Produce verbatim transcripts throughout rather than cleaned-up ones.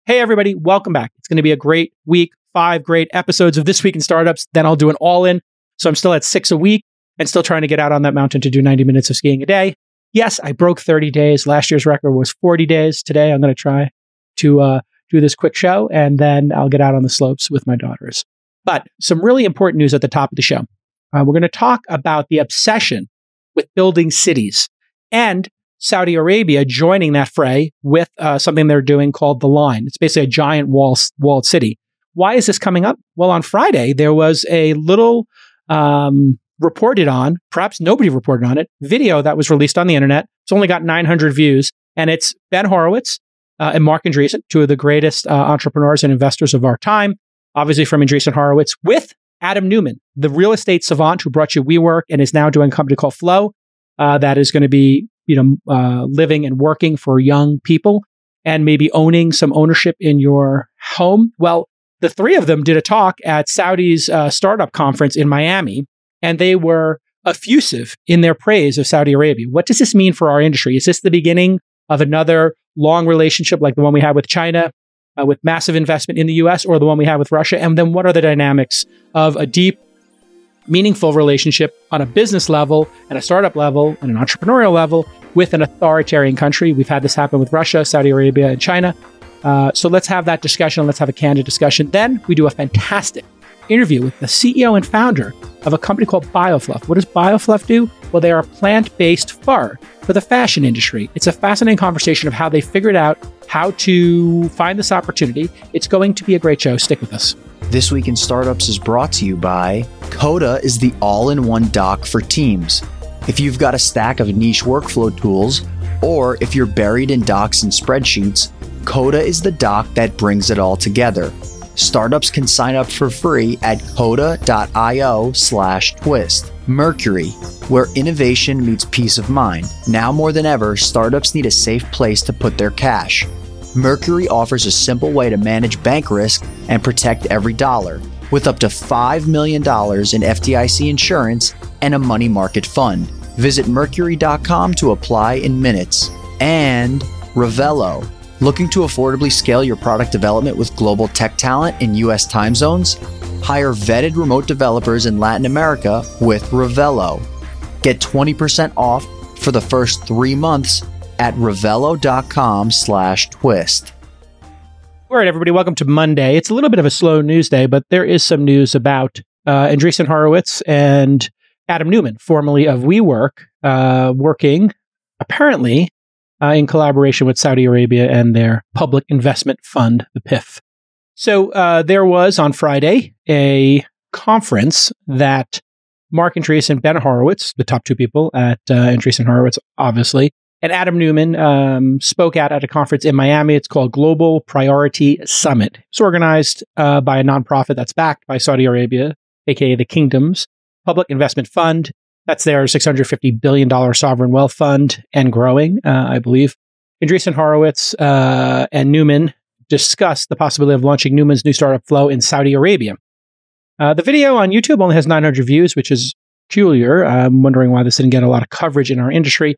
Hey, everybody, welcome back. It's going to be a great week, five great episodes of This Week in Startups. Then I'll do an all-in. So I'm still at six a week and still trying to get out on that mountain to do ninety minutes of skiing a day. Yes, I broke thirty days. Last year's record was forty days. Today, I'm going to try to uh, do this quick show, and then I'll get out on the slopes with my daughters. But some really important news at the top of the show. Uh, we're going to talk about the obsession with building cities and Saudi Arabia joining that fray with uh, something they're doing called The Line. It's basically a giant wall, walled city. Why is this coming up? Well, on Friday, there was a little um, reported on, perhaps nobody reported on it, video that was released on the internet. It's only got nine hundred views, and it's Ben Horowitz uh, and Marc Andreessen, two of the greatest uh, entrepreneurs and investors of our time, obviously from Andreessen Horowitz, with Adam Neumann, the real estate savant who brought you WeWork and is now doing a company called Flow uh, that is going to be you know, uh, living and working for young people and maybe owning some ownership in your home. Well, the three of them did a talk at Saudi's uh, startup conference in Miami, and they were effusive in their praise of Saudi Arabia. What does this mean for our industry? Is this the beginning of another long relationship like the one we had with China, uh, with massive investment in the U S, or the one we have with Russia? And then what are the dynamics of a deep, meaningful relationship on a business level and a startup level and an entrepreneurial level with an authoritarian country? We've had this happen with Russia, Saudi Arabia, and China. Uh, so let's have that discussion. Let's have a candid discussion. Then we do a fantastic interview with the C E O and founder of a company called BioFluff. What does BioFluff do? Well, they are a plant-based fur for the fashion industry. It's a fascinating conversation of how they figured out how to find this opportunity. It's going to be a great show. Stick with us. This Week in Startups is brought to you by Coda is the all-in-one doc for teams. If you've got a stack of niche workflow tools, or if you're buried in docs and spreadsheets, Coda is the doc that brings it all together. Startups can sign up for free at coda.io slash twist. Mercury, where innovation meets peace of mind. Now more than ever, startups need a safe place to put their cash. Mercury offers a simple way to manage bank risk and protect every dollar, with up to five million dollars in F D I C insurance and a money market fund. Visit mercury dot com to apply in minutes. And Revelo. Looking to affordably scale your product development with global tech talent in U S time zones? Hire vetted remote developers in Latin America with Revelo. Get twenty percent off for the first three months at revelo.com slash twist. All right, everybody, welcome to Monday. It's a little bit of a slow news day, but there is some news about uh, Andreessen Horowitz and Adam Neumann, formerly of WeWork, uh, working apparently uh, in collaboration with Saudi Arabia and their public investment fund, the P I F. So uh, there was on Friday a conference that Marc Andreessen, Ben Horowitz, the top two people at uh, Andreessen Horowitz, obviously, and Adam Neumann um, spoke at at a conference in Miami. It's called Global Priority Summit. It's organized uh, by a nonprofit that's backed by Saudi Arabia, aka the Kingdom's Public Investment Fund. That's their six hundred fifty billion dollars sovereign wealth fund and growing, uh, I believe. Andreessen Horowitz uh, and Neumann discussed the possibility of launching Neumann's new startup Flow in Saudi Arabia. Uh, the video on YouTube only has nine hundred views, which is peculiar. I'm wondering why this didn't get a lot of coverage in our industry.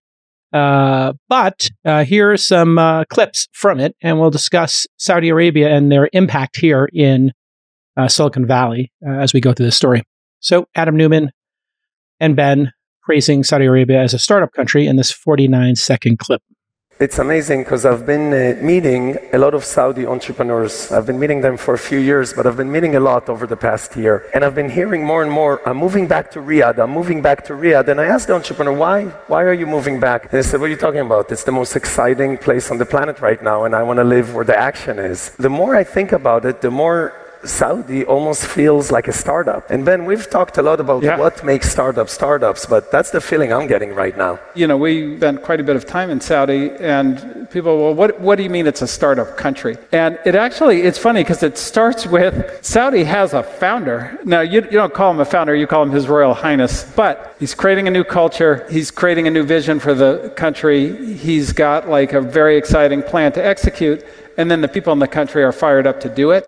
Uh, but uh, here are some uh, clips from it, and we'll discuss Saudi Arabia and their impact here in uh, Silicon Valley uh, as we go through this story. So Adam Neumann and Ben praising Saudi Arabia as a startup country in this forty-nine second clip. It's amazing because I've been uh, meeting a lot of Saudi entrepreneurs. I've been meeting them for a few years, but I've been meeting a lot over the past year. And I've been hearing more and more, I'm moving back to Riyadh, I'm moving back to Riyadh. And I asked the entrepreneur, why? Why are you moving back? And they said, what are you talking about? It's the most exciting place on the planet right now, and I want to live where the action is. The more I think about it, the more Saudi almost feels like a startup. And Ben, we've talked a lot about yeah. what makes startups startups, but that's the feeling I'm getting right now. You know, we spent quite a bit of time in Saudi, and people, well, what, what do you mean it's a startup country? And it actually, it's funny because it starts with, Saudi has a founder. Now, you, you don't call him a founder, you call him His Royal Highness, but he's creating a new culture, he's creating a new vision for the country, he's got like a very exciting plan to execute, and then the people in the country are fired up to do it.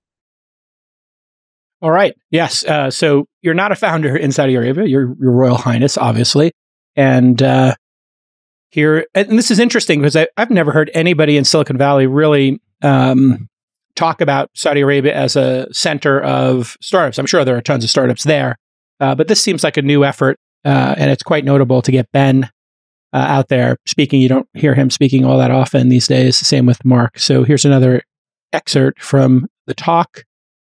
All right. Yes. Uh, so you're not a founder in Saudi Arabia. You're Your Royal Highness, obviously. And uh, here, and this is interesting because I, I've never heard anybody in Silicon Valley really um, talk about Saudi Arabia as a center of startups. I'm sure there are tons of startups there, uh, but this seems like a new effort, uh, and it's quite notable to get Ben uh, out there speaking. You don't hear him speaking all that often these days. Same with Mark. So here's another excerpt from the talk,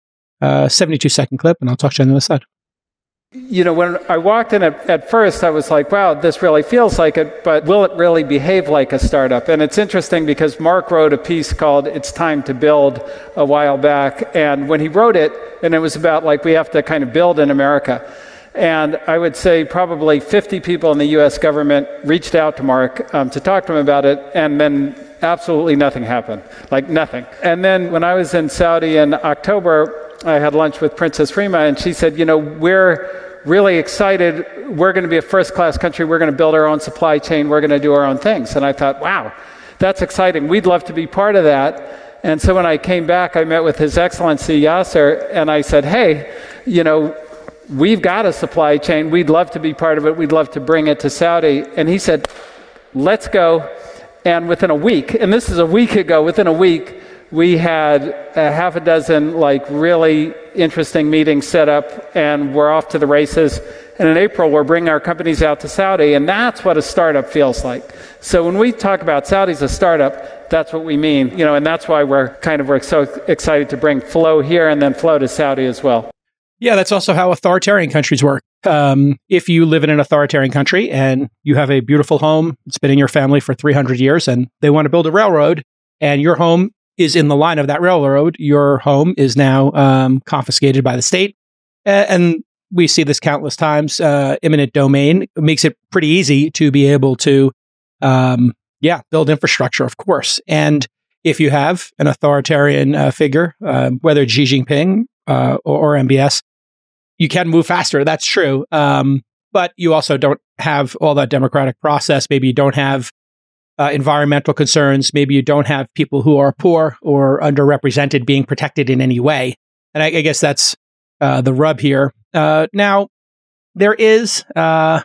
uh, seventy-two second clip, and I'll talk to you on the other side. You know, when I walked in at, at first, I was like, wow, this really feels like it, but will it really behave like a startup? And it's interesting because Mark wrote a piece called It's Time to Build a while back. And when he wrote it, and it was about like, we have to kind of build in America. And I would say probably fifty people in the U S government reached out to Mark um, to talk to him about it. And then absolutely nothing happened, like nothing. And then when I was in Saudi in October, I had lunch with Princess Rima, and she said, you know, we're really excited. We're going to be a first-class country. We're going to build our own supply chain. We're going to do our own things. And I thought, wow, that's exciting. We'd love to be part of that. And so when I came back, I met with His Excellency Yasser, and I said, hey, you know, we've got a supply chain. We'd love to be part of it. We'd love to bring it to Saudi. And he said, let's go. And within a week, and this is a week ago, within a week, we had a half a dozen like really interesting meetings set up, and we're off to the races. And in April, we're bringing our companies out to Saudi, and that's what a startup feels like. So when we talk about Saudi as a startup, that's what we mean, you know, and that's why we're kind of we're so excited to bring Flow here and then Flow to Saudi as well. Yeah, that's also how authoritarian countries work. Um, if you live in an authoritarian country and you have a beautiful home, it's been in your family for three hundred years, and they want to build a railroad, and your home is in the line of that railroad, your home is now um, confiscated by the state. Uh, and we see this countless times. Uh, eminent domain makes it pretty easy to be able to, um, yeah, build infrastructure, of course. And if you have an authoritarian uh, figure, uh, whether it's Xi Jinping uh, or, or M B S, you can move faster. That's true. Um, but you also don't have all that democratic process. Maybe you don't have Uh, environmental concerns. Maybe you don't have people who are poor or underrepresented being protected in any way. And I, I guess that's uh, the rub here. Uh, now, there is uh,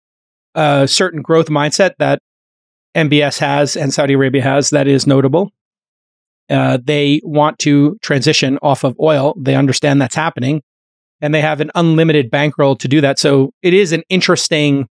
a certain growth mindset that M B S has and Saudi Arabia has that is notable. Uh, they want to transition off of oil. They understand that's happening, and they have an unlimited bankroll to do that. So it is an interesting,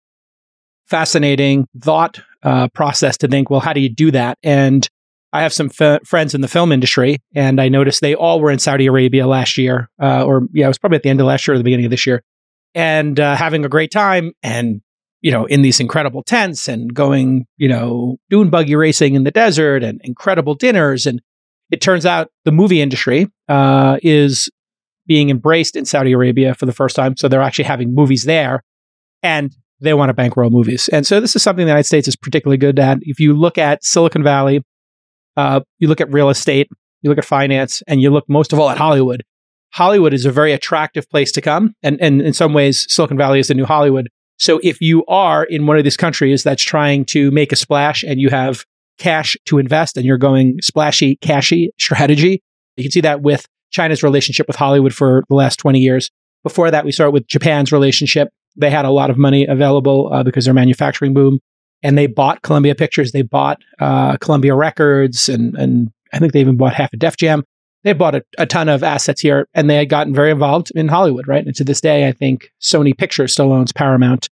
fascinating thought Uh, process to think, well, how do you do that? And I have some f- friends in the film industry, and I noticed they all were in Saudi Arabia last year, uh, or yeah, it was probably at the end of last year or the beginning of this year, and uh, having a great time, and you know, in these incredible tents, and going, you know, dune buggy racing in the desert, and incredible dinners. And it turns out the movie industry uh, is being embraced in Saudi Arabia for the first time, so they're actually having movies there, and they want to bankroll movies. And so this is something the United States is particularly good at. If you look at Silicon Valley, uh, you look at real estate, you look at finance, and you look most of all at Hollywood. Hollywood is a very attractive place to come. And, and in some ways, Silicon Valley is the new Hollywood. So if you are in one of these countries that's trying to make a splash and you have cash to invest and you're going splashy, cashy strategy, you can see that with China's relationship with Hollywood for the last twenty years. Before that, we started with Japan's relationship. They had a lot of money available uh, because their manufacturing boom, and they bought Columbia Pictures. They bought uh, Columbia Records, and and I think they even bought half of Def Jam. They bought a, a ton of assets here, and they had gotten very involved in Hollywood, right? And to this day, I think Sony Pictures still owns Paramount.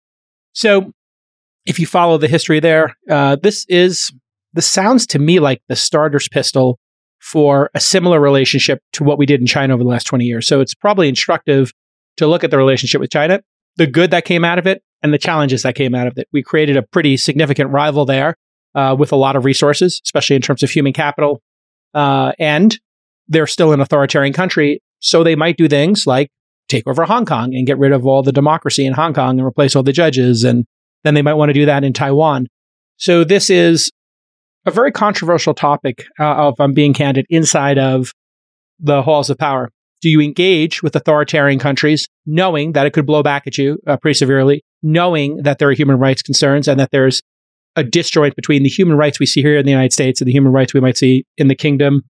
So if you follow the history there, uh, this is this sounds to me like the starter's pistol for a similar relationship to what we did in China over the last twenty years. So it's probably instructive to look at the relationship with China, the good that came out of it, and the challenges that came out of it. We created a pretty significant rival there uh, with a lot of resources, especially in terms of human capital. Uh, and they're still an authoritarian country, so they might do things like take over Hong Kong and get rid of all the democracy in Hong Kong and replace all the judges. And then they might want to do that in Taiwan. So this is a very controversial topic, uh, if I'm being candid, inside of the halls of power. Do you engage with authoritarian countries knowing that it could blow back at you uh, pretty severely, knowing that there are human rights concerns and that there's a disjoint between the human rights we see here in the United States and the human rights we might see in the kingdom,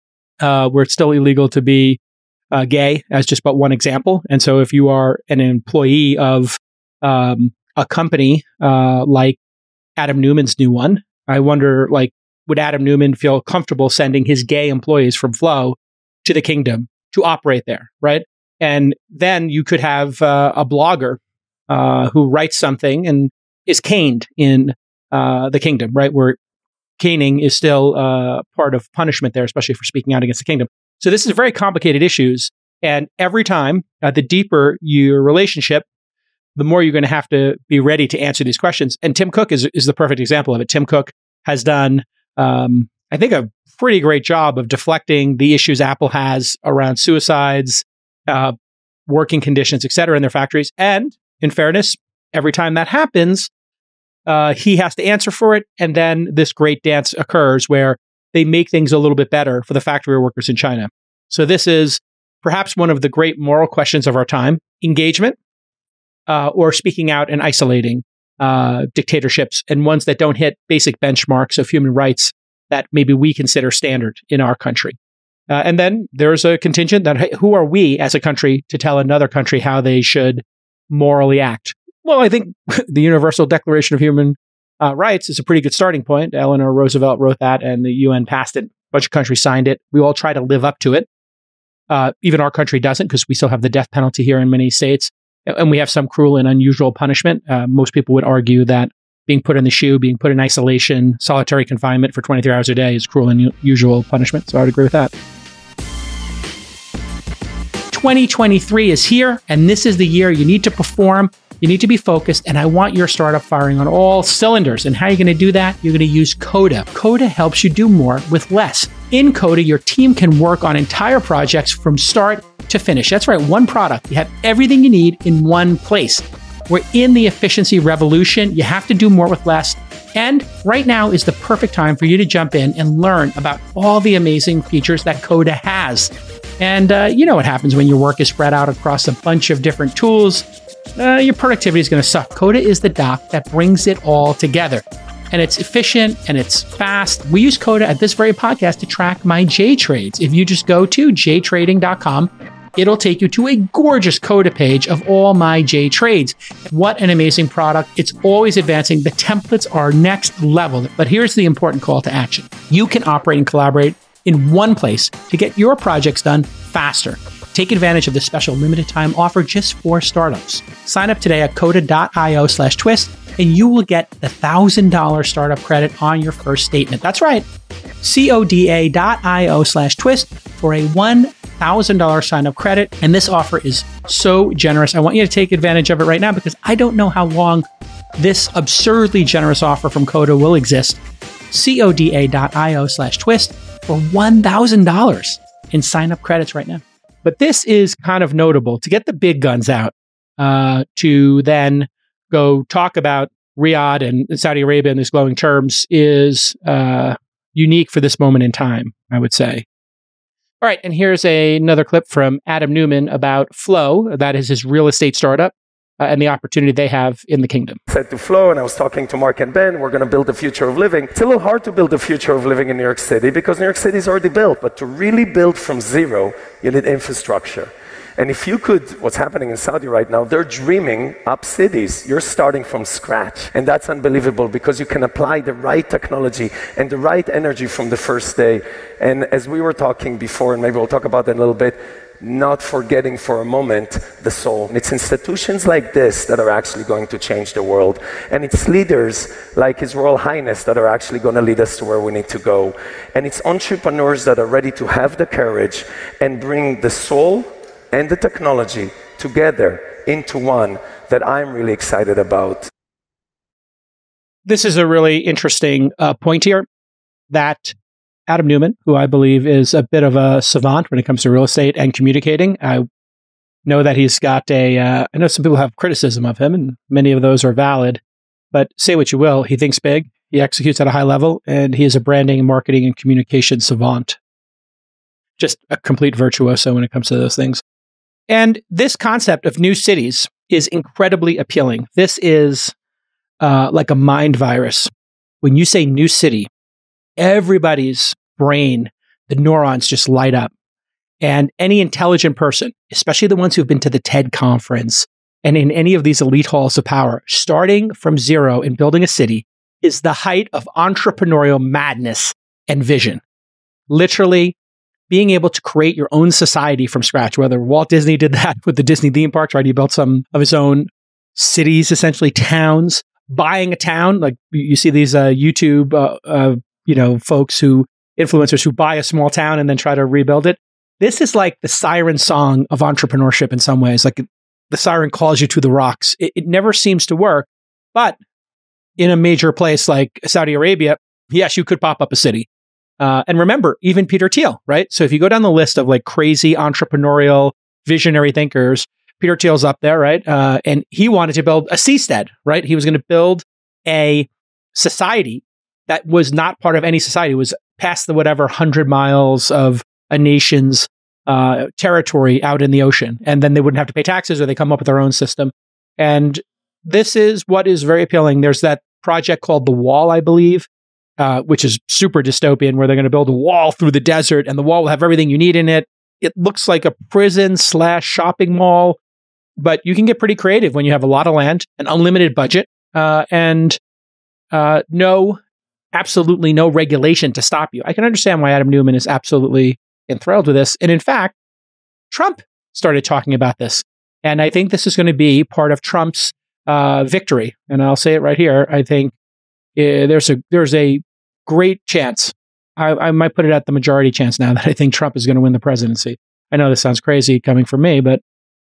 uh, where it's still illegal to be uh, gay, as just but one example. And so if you are an employee of um, a company uh, like Adam Neumann's new one, I wonder, like, would Adam Neumann feel comfortable sending his gay employees from Flow to the kingdom to operate there, right? And then you could have uh, a blogger uh, who writes something and is caned in uh, the kingdom, right? Where caning is still uh, part of punishment there, especially for speaking out against the kingdom. So this is very complicated issues. And every time, uh, the deeper your relationship, the more you're going to have to be ready to answer these questions. And Tim Cook is, is the perfect example of it. Tim Cook has done, um, I think, a pretty great job of deflecting the issues Apple has around suicides, uh, working conditions, et cetera, in their factories. And in fairness, every time that happens, uh, he has to answer for it. And then this great dance occurs where they make things a little bit better for the factory workers in China. So this is perhaps one of the great moral questions of our time: engagement, uh, or speaking out and isolating uh, dictatorships, and ones that don't hit basic benchmarks of human rights that maybe we consider standard in our country. Uh, and then there's a contingent that, hey, who are we as a country to tell another country how they should morally act? Well, I think the Universal Declaration of Human uh, Rights is a pretty good starting point. Eleanor Roosevelt wrote that, and the U N passed it. A bunch of countries signed it. We all try to live up to it. Uh, even our country doesn't, because we still have the death penalty here in many states. And we have some cruel and unusual punishment. Uh, most people would argue that being put in the shoe, being put in isolation, solitary confinement for twenty-three hours a day is cruel and unusual punishment. So I would agree with that. twenty twenty-three is here, and this is the year you need to perform. You need to be focused, and I want your startup firing on all cylinders. And how are you going to do that? You're going to use Coda. Coda helps you do more with less. In Coda, your team can work on entire projects from start to finish. That's right, one product. You have everything you need in one place. We're in the efficiency revolution. You have to do more with less. And right now is the perfect time for you to jump in and learn about all the amazing features that Coda has. And uh, you know what happens when your work is spread out across a bunch of different tools. Uh, your productivity is going to suck. Coda is the dock that brings it all together. And it's efficient and it's fast. We use Coda at this very podcast to track my J trades. If you just go to j trading dot com, it'll take you to a gorgeous Coda page of all my J trades. What an amazing product. It's always advancing. The templates are next level. But here's the important call to action. You can operate and collaborate in one place to get your projects done faster. Take advantage of this special limited time offer just for startups. Sign up today at coda.io slash twist, and you will get the one thousand dollars startup credit on your first statement. That's right. coda.io slash twist for a one thousand dollars sign-up credit. And this offer is so generous. I want you to take advantage of it right now, because I don't know how long this absurdly generous offer from Coda will exist. coda.io slash twist for one thousand dollars in sign-up credits right now. But this is kind of notable to get the big guns out, uh, to then go talk about Riyadh and Saudi Arabia in these glowing terms is uh, unique for this moment in time, I would say. All right, and here's a, another clip from Adam Neumann about Flow. That is his real estate startup uh, and the opportunity they have in the kingdom. I said to Flow, and I was talking to Mark and Ben, we're going to build the future of living. It's a little hard to build the future of living in New York City because New York City is already built. But to really build from zero, you need infrastructure. And if you could, what's happening in Saudi right now, they're dreaming up cities. You're starting from scratch. And that's unbelievable because you can apply the right technology and the right energy from the first day. And as we were talking before, and maybe we'll talk about that in a little bit, not forgetting for a moment the soul. It's institutions like this that are actually going to change the world. And it's leaders like His Royal Highness that are actually going to lead us to where we need to go. And it's entrepreneurs that are ready to have the courage and bring the soul and the technology together into one that I'm really excited about. This is a really interesting uh, point here that Adam Neumann, who I believe is a bit of a savant when it comes to real estate and communicating. I know that he's got a, uh, I know some people have criticism of him, and many of those are valid, but say what you will, he thinks big, he executes at a high level, and he is a branding, marketing, and communication savant. Just a complete virtuoso when it comes to those things. And this concept of new cities is incredibly appealing. This is uh, like a mind virus. When you say new city, everybody's brain, the neurons just light up. And any intelligent person, especially the ones who've been to the TED conference and in any of these elite halls of power, starting from zero and building a city is the height of entrepreneurial madness and vision. Literally, being able to create your own society from scratch, whether Walt Disney did that with the Disney theme parks, right? He built some of his own cities, essentially towns, buying a town. Like you see these uh, YouTube, uh, uh, you know, folks who, influencers who buy a small town and then try to rebuild it. This is like the siren song of entrepreneurship in some ways. Like the siren calls you to the rocks. It, it never seems to work, but in a major place like Saudi Arabia, yes, you could pop up a city. Uh, and remember, even Peter Thiel, right? So if you go down the list of like crazy entrepreneurial visionary thinkers, Peter Thiel's up there, right? Uh, and he wanted to build a seastead, right? He was going to build a society that was not part of any society. It was past the whatever hundred miles of a nation's uh, territory out in the ocean. And then they wouldn't have to pay taxes, or they come up with their own system. And this is what is very appealing. There's that project called The Wall, I believe, uh, which is super dystopian, where they're going to build a wall through the desert, and the wall will have everything you need in it. It looks like a prison slash shopping mall, but you can get pretty creative when you have a lot of land, an unlimited budget, uh, and uh, no, absolutely no regulation to stop you. I can understand why Adam Neumann is absolutely enthralled with this. And in fact, Trump started talking about this. And I think this is going to be part of Trump's uh, victory. And I'll say it right here. I think uh, there's a there's a great chance. I, I might put it at the majority chance now that I think Trump is going to win the presidency. I know this sounds crazy coming from me, but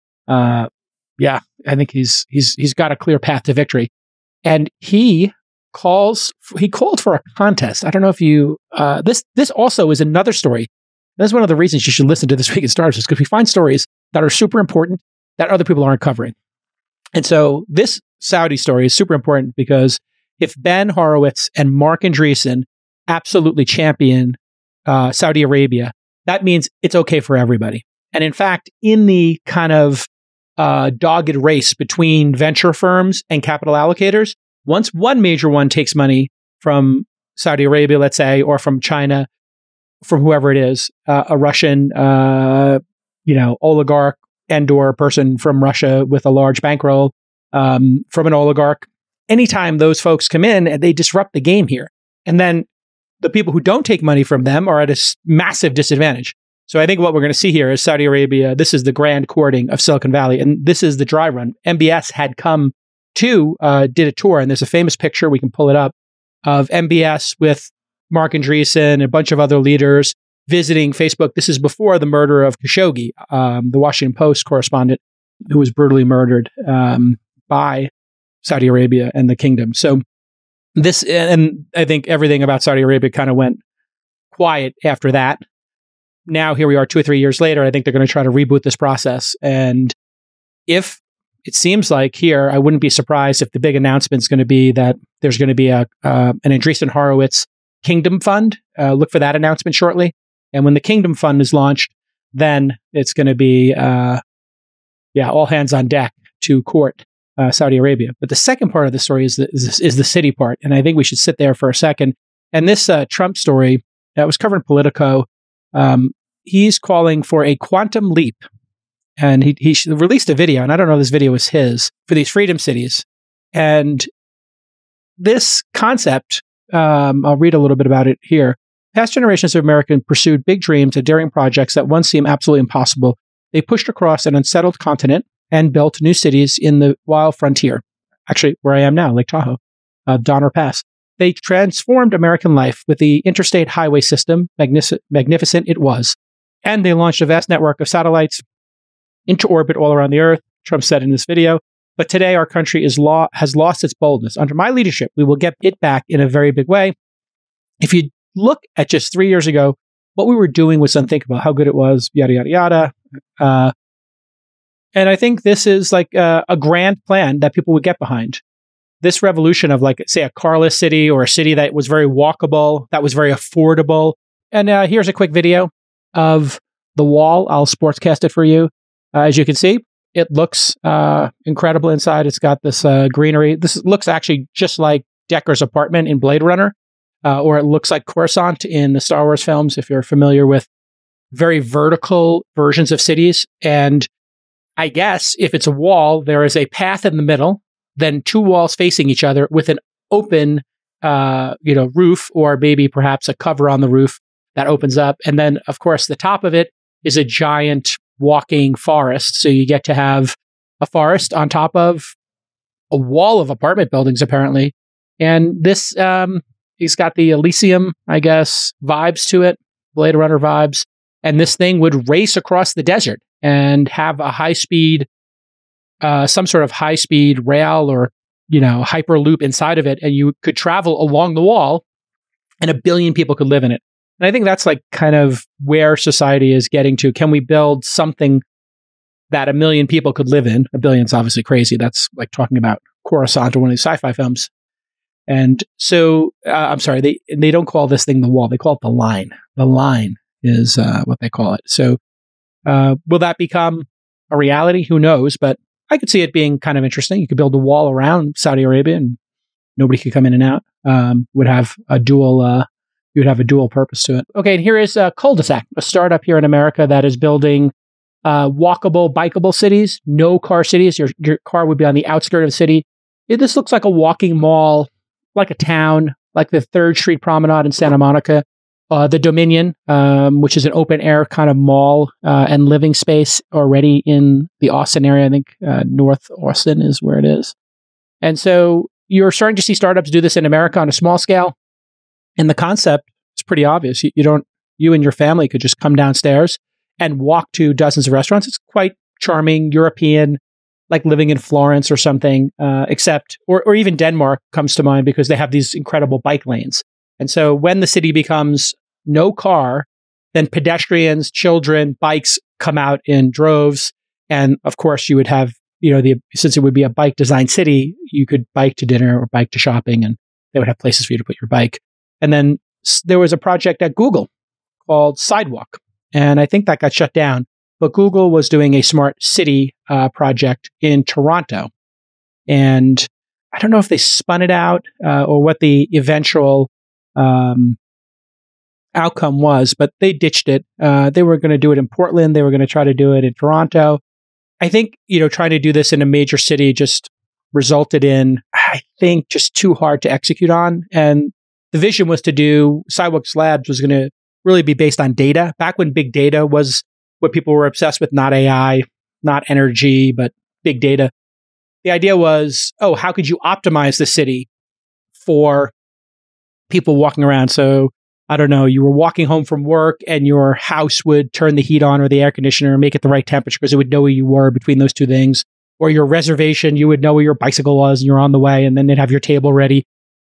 uh, yeah, I think he's he's he's got a clear path to victory. And he calls he called for a contest. I don't know if you uh, this this also is another story. That's one of the reasons you should listen to This Week in Startups, is because we find stories that are super important that other people aren't covering. And so this Saudi story is super important because if Ben Horowitz and Marc Andreessen absolutely champion uh, Saudi Arabia, that means it's okay for everybody. And in fact, in the kind of uh, dogged race between venture firms and capital allocators, once one major one takes money from Saudi Arabia, let's say, or from China, from whoever it is, uh, a Russian, uh, you know, oligarch and or person from Russia with a large bankroll, um, from an oligarch, anytime those folks come in, they disrupt the game here. And then the people who don't take money from them are at a s- massive disadvantage. So I think what we're going to see here is Saudi Arabia. This is the grand courting of Silicon Valley. And this is the dry run. M B S had come to, uh, did a tour, and there's a famous picture, we can pull it up, of M B S with Marc Andreessen and a bunch of other leaders visiting Facebook. This is before the murder of Khashoggi, um, the Washington Post correspondent who was brutally murdered um, by Saudi Arabia and the kingdom. So this, and I think everything about Saudi Arabia kind of went quiet after that. Now here we are two or three years later. I think they're going to try to reboot this process. And if it seems like here, I wouldn't be surprised if the big announcement is going to be that there's going to be a uh, an Andreessen Horowitz Kingdom Fund. Uh, look for that announcement shortly. And when the Kingdom Fund is launched, then it's going to be, uh, yeah, all hands on deck to court uh, Saudi Arabia. But the second part of the story is the, is, is the city part. And I think we should sit there for a second. And this uh, Trump story that was covered in Politico, um, he's calling for a quantum leap. And he, he released a video, and I don't know if this video is his, for these freedom cities. And this concept, Um, I'll read a little bit about it here. Past generations of Americans pursued big dreams and daring projects that once seemed absolutely impossible. They pushed across an unsettled continent and built new cities in the wild frontier. Actually, where I am now, Lake Tahoe, uh, Donner Pass. They transformed American life with the interstate highway system. Magnific- magnificent it was. And they launched a vast network of satellites into orbit all around the earth, Trump said in this video. But today, our country is law, has lost its boldness. Under my leadership, we will get it back in a very big way. If you look at just three years ago, what we were doing was unthinkable, how good it was, yada, yada, yada. Uh, and I think this is like a, a grand plan that people would get behind. This revolution of, like, say, a carless city or a city that was very walkable, that was very affordable. And uh, here's a quick video of the wall. I'll sportscast it for you. Uh, as you can see, it looks uh, incredible inside. It's got this uh, greenery. This looks actually just like Decker's apartment in Blade Runner, uh, or it looks like Coruscant in the Star Wars films, if you're familiar with very vertical versions of cities. And I guess if it's a wall, there is a path in the middle, then two walls facing each other with an open uh, you know, roof, or maybe perhaps a cover on the roof that opens up. And then, of course, the top of it is a giant walking forest. So you get to have a forest on top of a wall of apartment buildings, apparently. And this, um, he's got the Elysium, I guess, vibes to it, Blade Runner vibes. And this thing would race across the desert and have a high speed, uh, some sort of high speed rail or, you know, hyperloop inside of it. And you could travel along the wall and a billion people could live in it. And I think that's like kind of where society is getting to. Can we build something that a million people could live in? A billion's obviously crazy. That's like talking about Coruscant or one of these sci-fi films. And so, uh, I'm sorry, they they don't call this thing the wall. They call it the line. The line is uh, what they call it. So uh, will that become a reality? Who knows? But I could see it being kind of interesting. You could build a wall around Saudi Arabia and nobody could come in and out. Um, would have a dual... Uh, you would have a dual purpose to it. Okay, and here is uh, Cul-de-sac, a startup here in America that is building uh, walkable, bikeable cities, no car cities. Your your car would be on the outskirts of the city. It, this looks like a walking mall, like a town, like the third Street Promenade in Santa Monica. Uh, the Dominion, um, which is an open air kind of mall uh, and living space already in the Austin area. I think uh, North Austin is where it is. And so you're starting to see startups do this in America on a small scale. And the concept is pretty obvious. You, you don't, you and your family could just come downstairs and walk to dozens of restaurants. It's quite charming, European, like living in Florence or something, uh, except, or, or even Denmark comes to mind because they have these incredible bike lanes. And so when the city becomes no car, then pedestrians, children, bikes come out in droves. And of course you would have, you know, the, since it would be a bike designed city, you could bike to dinner or bike to shopping and they would have places for you to put your bike. And then there was a project at Google called Sidewalk. And I think that got shut down. But Google was doing a smart city uh, project in Toronto. And I don't know if they spun it out uh, or what the eventual um, outcome was, but they ditched it. Uh, they were going to do it in Portland. They were going to try to do it in Toronto. I think, you know, trying to do this in a major city just resulted in, I think, just too hard to execute on. And the vision was to do, Sidewalks Labs was going to really be based on data. Back when big data was what people were obsessed with, not A I, not energy, but big data. The idea was, oh, how could you optimize the city for people walking around? So, I don't know, you were walking home from work and your house would turn the heat on or the air conditioner and make it the right temperature because it would know where you were between those two things. Or your reservation, you would know where your bicycle was and you're on the way and then they'd have your table ready.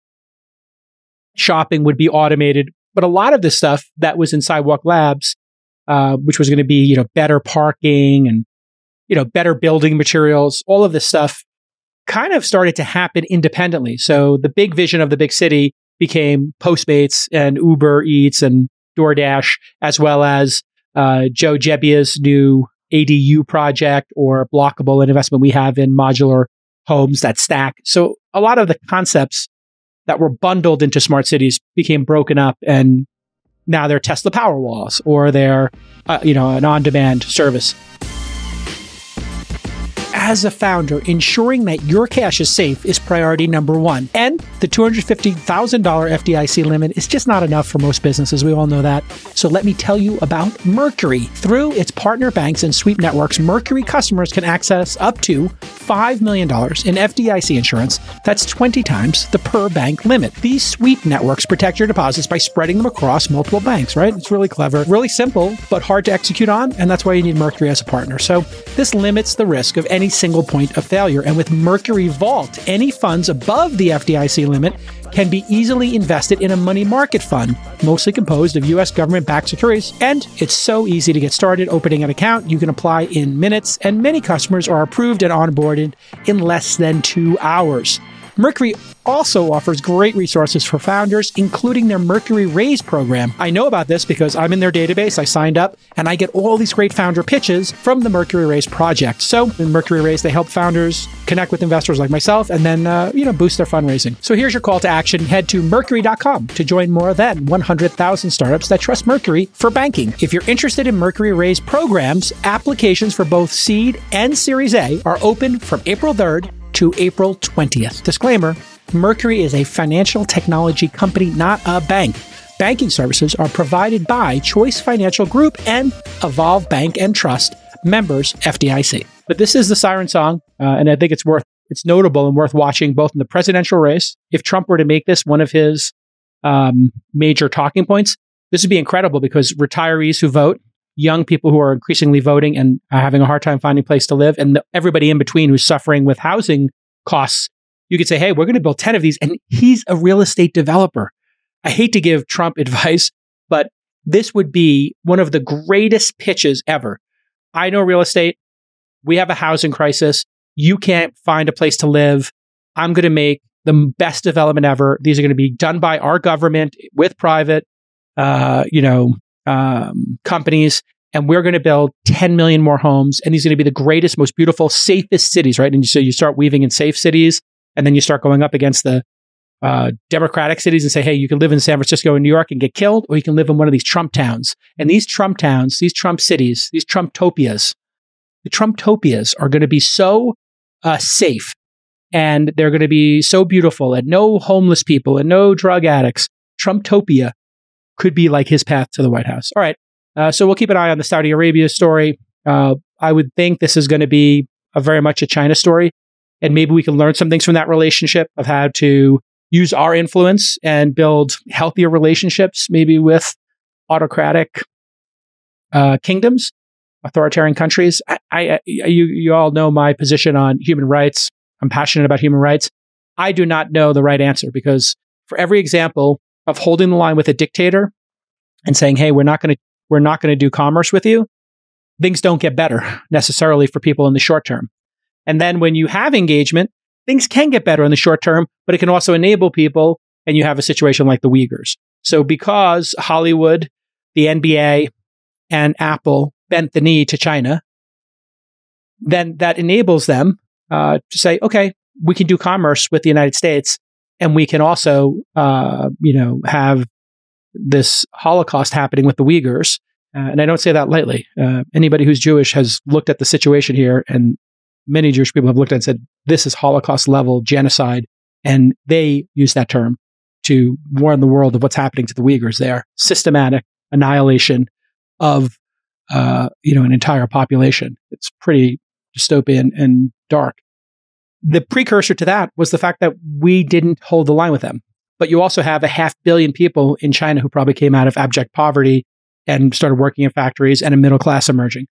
Shopping would be automated. But a lot of this stuff that was in Sidewalk Labs, uh, which was going to be, you know, better parking and, you know, better building materials, all of this stuff kind of started to happen independently. So the big vision of the big city became Postmates and Uber Eats and DoorDash, as well as uh, Joe Gebbia's new A D U project or Blockable, an investment we have in modular homes that stack. So a lot of the concepts that were bundled into smart cities became broken up, and now they're Tesla Powerwalls or they're, uh, you know, an on-demand service. As a founder, ensuring that your cash is safe is priority number one. And the two hundred fifty thousand dollars F D I C limit is just not enough for most businesses. We all know that. So let me tell you about Mercury. Through its partner banks and sweep networks, Mercury customers can access up to five million dollars in F D I C insurance. That's twenty times the per bank limit. These sweep networks protect your deposits by spreading them across multiple banks, right? It's really clever, really simple, but hard to execute on. And that's why you need Mercury as a partner. So this limits the risk of any single point of failure. And with Mercury Vault, any funds above the F D I C limit can be easily invested in a money market fund, mostly composed of U S government-backed securities. And it's so easy to get started opening an account. You can apply in minutes, and many customers are approved and onboarded in less than two hours. Mercury also offers great resources for founders, including their Mercury Raise program. I know about this because I'm in their database. I signed up and I get all these great founder pitches from the Mercury Raise project. So in Mercury Raise, they help founders connect with investors like myself and then, uh, you know, boost their fundraising. So here's your call to action. Head to mercury dot com to join more than one hundred thousand startups that trust Mercury for banking. If you're interested in Mercury Raise programs, applications for both seed and Series A are open from April third to April twentieth. Disclaimer, Mercury is a financial technology company, not a bank. Banking services are provided by Choice Financial Group and Evolve Bank and Trust, members F D I C. But this is the siren song, uh, and I think it's worth it's notable and worth watching both in the presidential race. If Trump were to make this one of his um, major talking points, this would be incredible because retirees who vote, young people who are increasingly voting and are having a hard time finding a place to live, and the, everybody in between who's suffering with housing costs, you could say, hey, we're going to build ten of these. And he's a real estate developer. I hate to give Trump advice, but this would be one of the greatest pitches ever. I know real estate. We have a housing crisis. You can't find a place to live. I'm going to make the best development ever. These are going to be done by our government with private, uh, you know, um, companies. And we're going to build ten million more homes. And these are going to be the greatest, most beautiful, safest cities, right? And so you start weaving in safe cities, and then you start going up against the uh, democratic cities and say, hey, you can live in San Francisco and New York and get killed, or you can live in one of these Trump towns. And these Trump towns, these Trump cities, these Trumptopias, the Trumptopias are going to be so uh, safe, and they're going to be so beautiful, and no homeless people and no drug addicts. Trumptopia could be like his path to the White House. All right. Uh, so we'll keep an eye on the Saudi Arabia story. Uh, I would think this is going to be a very much a China story. And maybe we can learn some things from that relationship of how to use our influence and build healthier relationships, maybe with autocratic uh, kingdoms, authoritarian countries. I, I, you, you all know my position on human rights. I'm passionate about human rights. I do not know the right answer, because for every example of holding the line with a dictator and saying, hey, we're not going to we're not going to do commerce with you, things don't get better necessarily for people in the short term. And then when you have engagement, things can get better in the short term, but it can also enable people, and you have a situation like the Uyghurs. So because Hollywood, the N B A, and Apple bent the knee to China, then that enables them uh, to say, okay, we can do commerce with the United States, and we can also, uh, you know, have this Holocaust happening with the Uyghurs. Uh, and I don't say that lightly. Uh, anybody who's Jewish has looked at the situation here, and many Jewish people have looked at it and said, this is Holocaust level genocide. And they use that term to warn the world of what's happening to the Uyghurs there. Systematic annihilation of, uh, you know, an entire population. It's pretty dystopian and dark. The precursor to that was the fact that we didn't hold the line with them. But you also have a half billion people in China who probably came out of abject poverty and started working in factories, and a middle class emerging.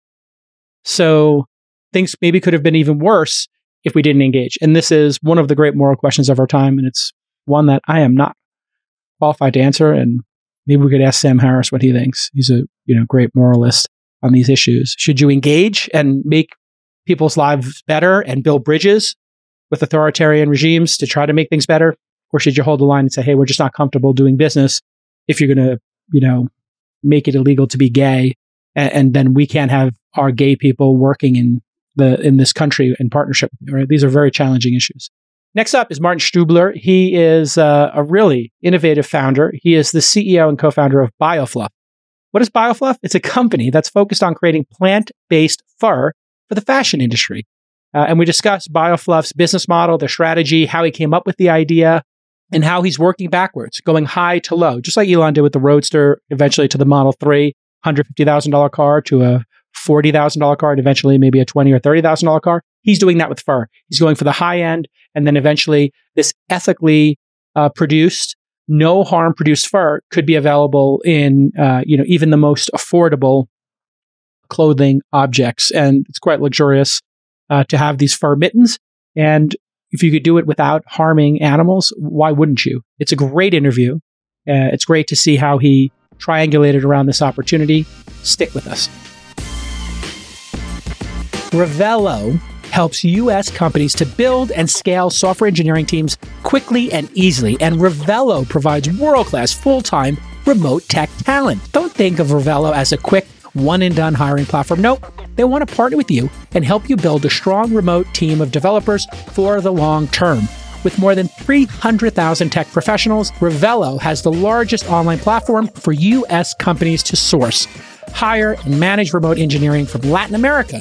So things maybe could have been even worse if we didn't engage. And this is one of the great moral questions of our time. And it's one that I am not qualified to answer. And maybe we could ask Sam Harris what he thinks. He's a you know great moralist on these issues. Should you engage and make people's lives better and build bridges with authoritarian regimes to try to make things better? Or should you hold the line and say, hey, we're just not comfortable doing business if you're going to, you know, make it illegal to be gay, and, and then we can't have our gay people working in the in this country in partnership. Right? These are very challenging issues. Next up is Martin Strubler. He is uh, a really innovative founder. He is the C E O and co-founder of BioFluff. What is BioFluff? It's a company that's focused on creating plant-based fur for the fashion industry. Uh, and we discuss BioFluff's business model, their strategy, how he came up with the idea, and how he's working backwards, going high to low, just like Elon did with the Roadster, eventually to the Model three, one hundred fifty thousand dollars car, to a forty thousand dollars car, and eventually maybe a twenty thousand dollars or thirty thousand dollars car. He's doing that with fur. He's going for the high end, and then eventually this ethically uh, produced, no harm produced fur could be available in uh, you know even the most affordable clothing objects. And it's quite luxurious uh, to have these fur mittens. And if you could do it without harming animals, why wouldn't you? It's a great interview. Uh, it's great to see how he triangulated around this opportunity. Stick with us. Revelo helps U S companies to build and scale software engineering teams quickly and easily. And Revelo provides world-class, full-time, remote tech talent. Don't think of Revelo as a quick, one-and-done hiring platform. Nope. They want to partner with you and help you build a strong remote team of developers for the long term. With more than three hundred thousand tech professionals, Revelo has the largest online platform for U S companies to source, hire, and manage remote engineering from Latin America,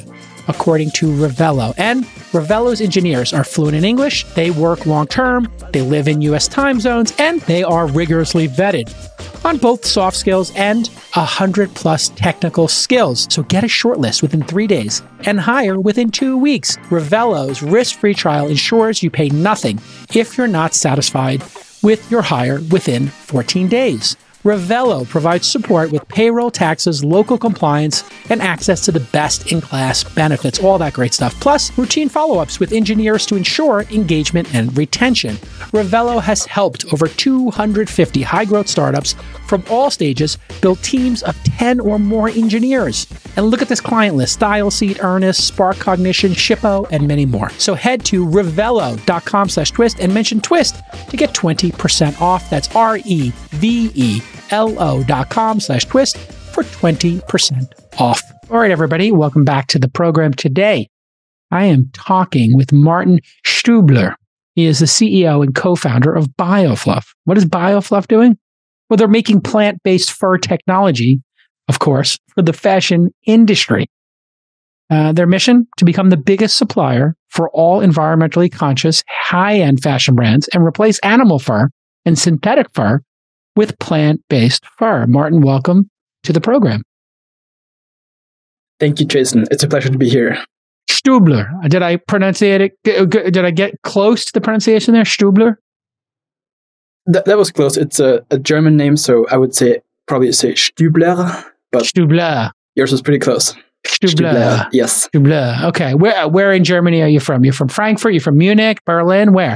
according to Revelo. And Revelo's engineers are fluent in English, they work long-term, they live in U S time zones, and they are rigorously vetted on both soft skills and one hundred plus technical skills. So get a shortlist within three days and hire within two weeks. Revelo's risk-free trial ensures you pay nothing if you're not satisfied with your hire within fourteen days. Revelo provides support with payroll, taxes, local compliance, and access to the best-in-class benefits, all that great stuff. Plus, routine follow-ups with engineers to ensure engagement and retention. Revelo has helped over two hundred fifty high-growth startups from all stages build teams of ten or more engineers. And look at this client list: Dialseat, Earnest, Spark Cognition, Shippo, and many more. So head to revelo.com slash twist and mention twist to get twenty percent off. That's R-E-V-E L-O dot com slash twist for twenty percent off. All right, everybody, welcome back to the program. Today, I am talking with Martin Stubler. He is the C E O and co-founder of BioFluff. What is BioFluff doing? Well, they're making plant-based fur technology, of course, for the fashion industry. Uh, their mission, to become the biggest supplier for all environmentally conscious high-end fashion brands and replace animal fur and synthetic fur with plant-based fur. Martin, welcome to the program. Thank you, Jason. It's a pleasure to be here. Stubler. Did I pronounce it? Did I get close to the pronunciation there? Stubler? Th- that was close. It's a, a German name, so I would say probably say Stubler, but Stubler. Yours was pretty close. Stubler. Stubler. Yes. Stubler. Okay. Where where in Germany are you from? You're from Frankfurt? You're from Munich? Berlin? Where?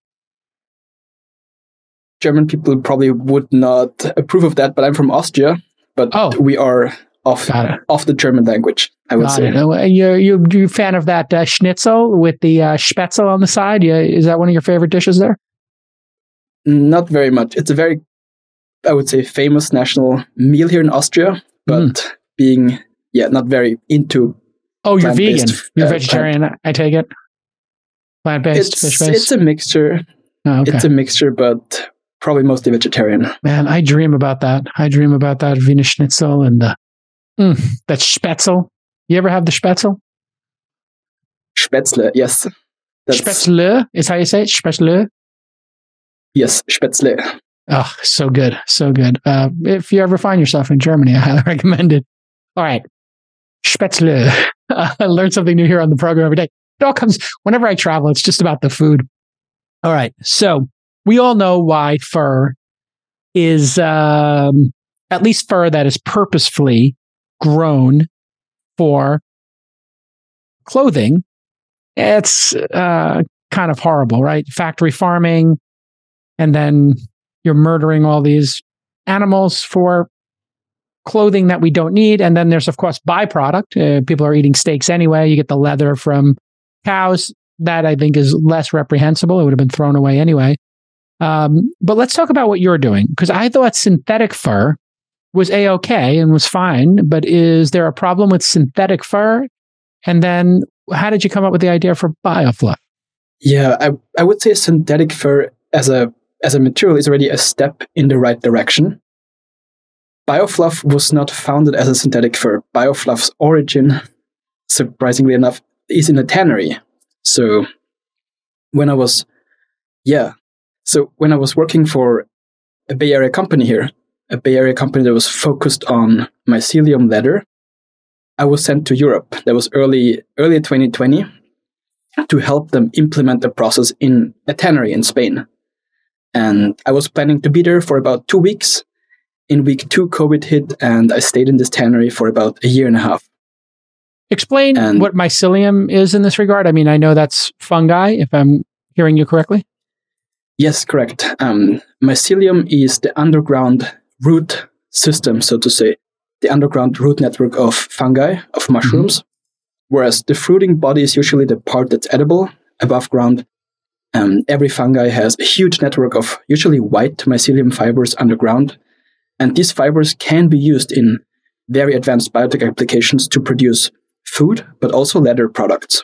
German people probably would not approve of that, but I'm from Austria. But oh. we are off off the German language, I would Got say. It. You're, you're, you're a fan of that uh, schnitzel with the uh, spätzle on the side? Yeah, is that one of your favorite dishes there? Not very much. It's a very, I would say, famous national meal here in Austria, but mm. being, yeah, not very into Oh, you're vegan? You're uh, vegetarian, plant. I take it? Plant-based, fish-based? It's a mixture. Oh, okay. It's a mixture, but probably mostly vegetarian. Man, I dream about that. I dream about that Wiener Schnitzel and the, mm, that Spätzle. You ever have the Spätzle? Spätzle, yes. That's, Spätzle is how you say it? Spätzle? Yes, Spätzle. Oh, so good. So good. Uh, if you ever find yourself in Germany, I highly recommend it. All right. Spätzle. I learn something new here on the program every day. It all comes, whenever I travel, it's just about the food. All right. So we all know why fur is, um, at least fur that is purposefully grown for clothing. It's uh, kind of horrible, right? Factory farming, and then you're murdering all these animals for clothing that we don't need. And then there's, of course, byproduct. Uh, people are eating steaks anyway. You get the leather from cows. That I think is less reprehensible. It would have been thrown away anyway. Um, but let's talk about what you're doing, because I thought synthetic fur was A-okay and was fine. But is there a problem with synthetic fur? And then how did you come up with the idea for BioFluff? Yeah, I, I would say synthetic fur as a as a material is already a step in the right direction. BioFluff was not founded as a synthetic fur. BioFluff's origin, surprisingly enough, is in a tannery. So when I was, yeah, so when I was working for a Bay Area company here, a Bay Area company that was focused on mycelium leather, I was sent to Europe. That was early, early twenty twenty to help them implement the process in a tannery in Spain. And I was planning to be there for about two weeks. In week two, COVID hit, and I stayed in this tannery for about a year and a half. Explain and what mycelium is in this regard. I mean, I know that's fungi, if I'm hearing you correctly. Yes, correct. Um, mycelium is the underground root system, so to say, the underground root network of fungi, of mushrooms, mm-hmm. whereas the fruiting body is usually the part that's edible above ground. Um, every fungi has a huge network of usually white mycelium fibers underground, and these fibers can be used in very advanced biotech applications to produce food, but also leather products.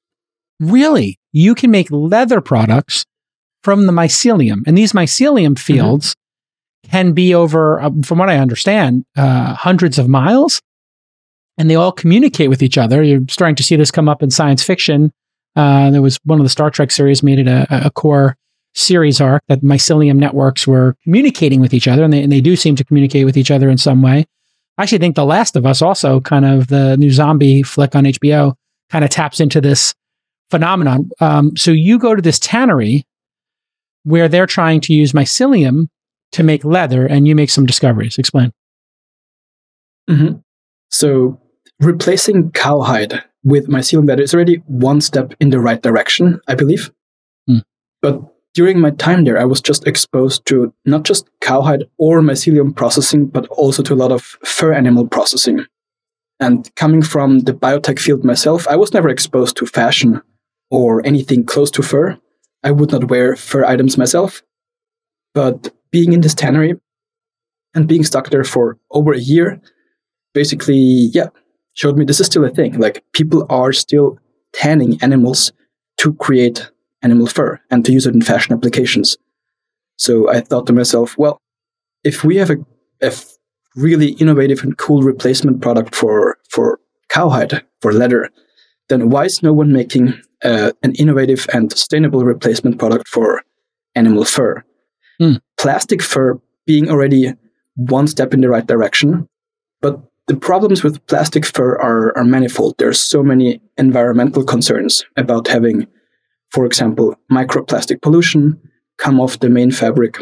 Really? You can make leather products from the mycelium. And these mycelium fields mm-hmm. can be over, uh, from what I understand, uh, hundreds of miles. and they all communicate with each other. You're starting to see this come up in science fiction. Uh, there was one of the Star Trek series made it a, a core series arc that mycelium networks were communicating with each other, and they, and they do seem to communicate with each other in some way. I actually think The Last of Us also, kind of the new zombie flick on H B O, kind of taps into this phenomenon. Um, so you go to this tannery where they're trying to use mycelium to make leather, and you make some discoveries. Explain. Mm-hmm. So replacing cowhide with mycelium leather is already one step in the right direction, I believe. Mm. But during my time there, I was just exposed to not just cowhide or mycelium processing, but also to a lot of fur animal processing. And coming from the biotech field myself, I was never exposed to fashion or anything close to fur. I would not wear fur items myself. But being in this tannery and being stuck there for over a year, basically, yeah, showed me this is still a thing. Like, people are still tanning animals to create animal fur and to use it in fashion applications. So I thought to myself, well, if we have a, a really innovative and cool replacement product for, for cowhide, for leather, then why is no one making uh, an innovative and sustainable replacement product for animal fur? Mm. Plastic fur being already one step in the right direction, but the problems with plastic fur are, are manifold. There's so many environmental concerns about having, for example, microplastic pollution come off the main fabric,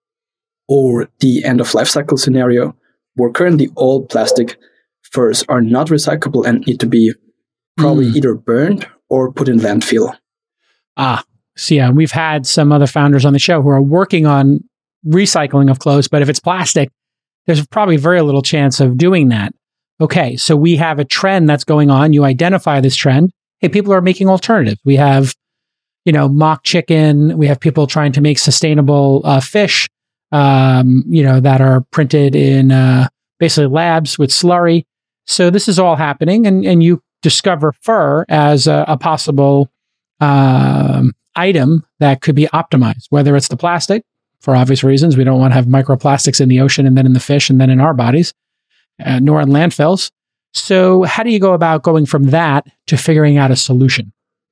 or the end-of-life cycle scenario, where currently all plastic furs are not recyclable and need to be probably mm. either burned or put in landfill. Ah, so yeah, we've had some other founders on the show who are working on recycling of clothes, but if it's plastic, there's probably very little chance of doing that. Okay, so we have a trend that's going on. You identify this trend. Hey, people are making alternatives. We have, you know, mock chicken. We have people trying to make sustainable uh, fish, um, you know, that are printed in uh, basically labs with slurry. So this is all happening, and, and you discover fur as a, a possible um, item that could be optimized, whether it's the plastic, for obvious reasons. We don't want to have microplastics in the ocean and then in the fish and then in our bodies, uh, nor in landfills. So how do you go about going from that to figuring out a solution?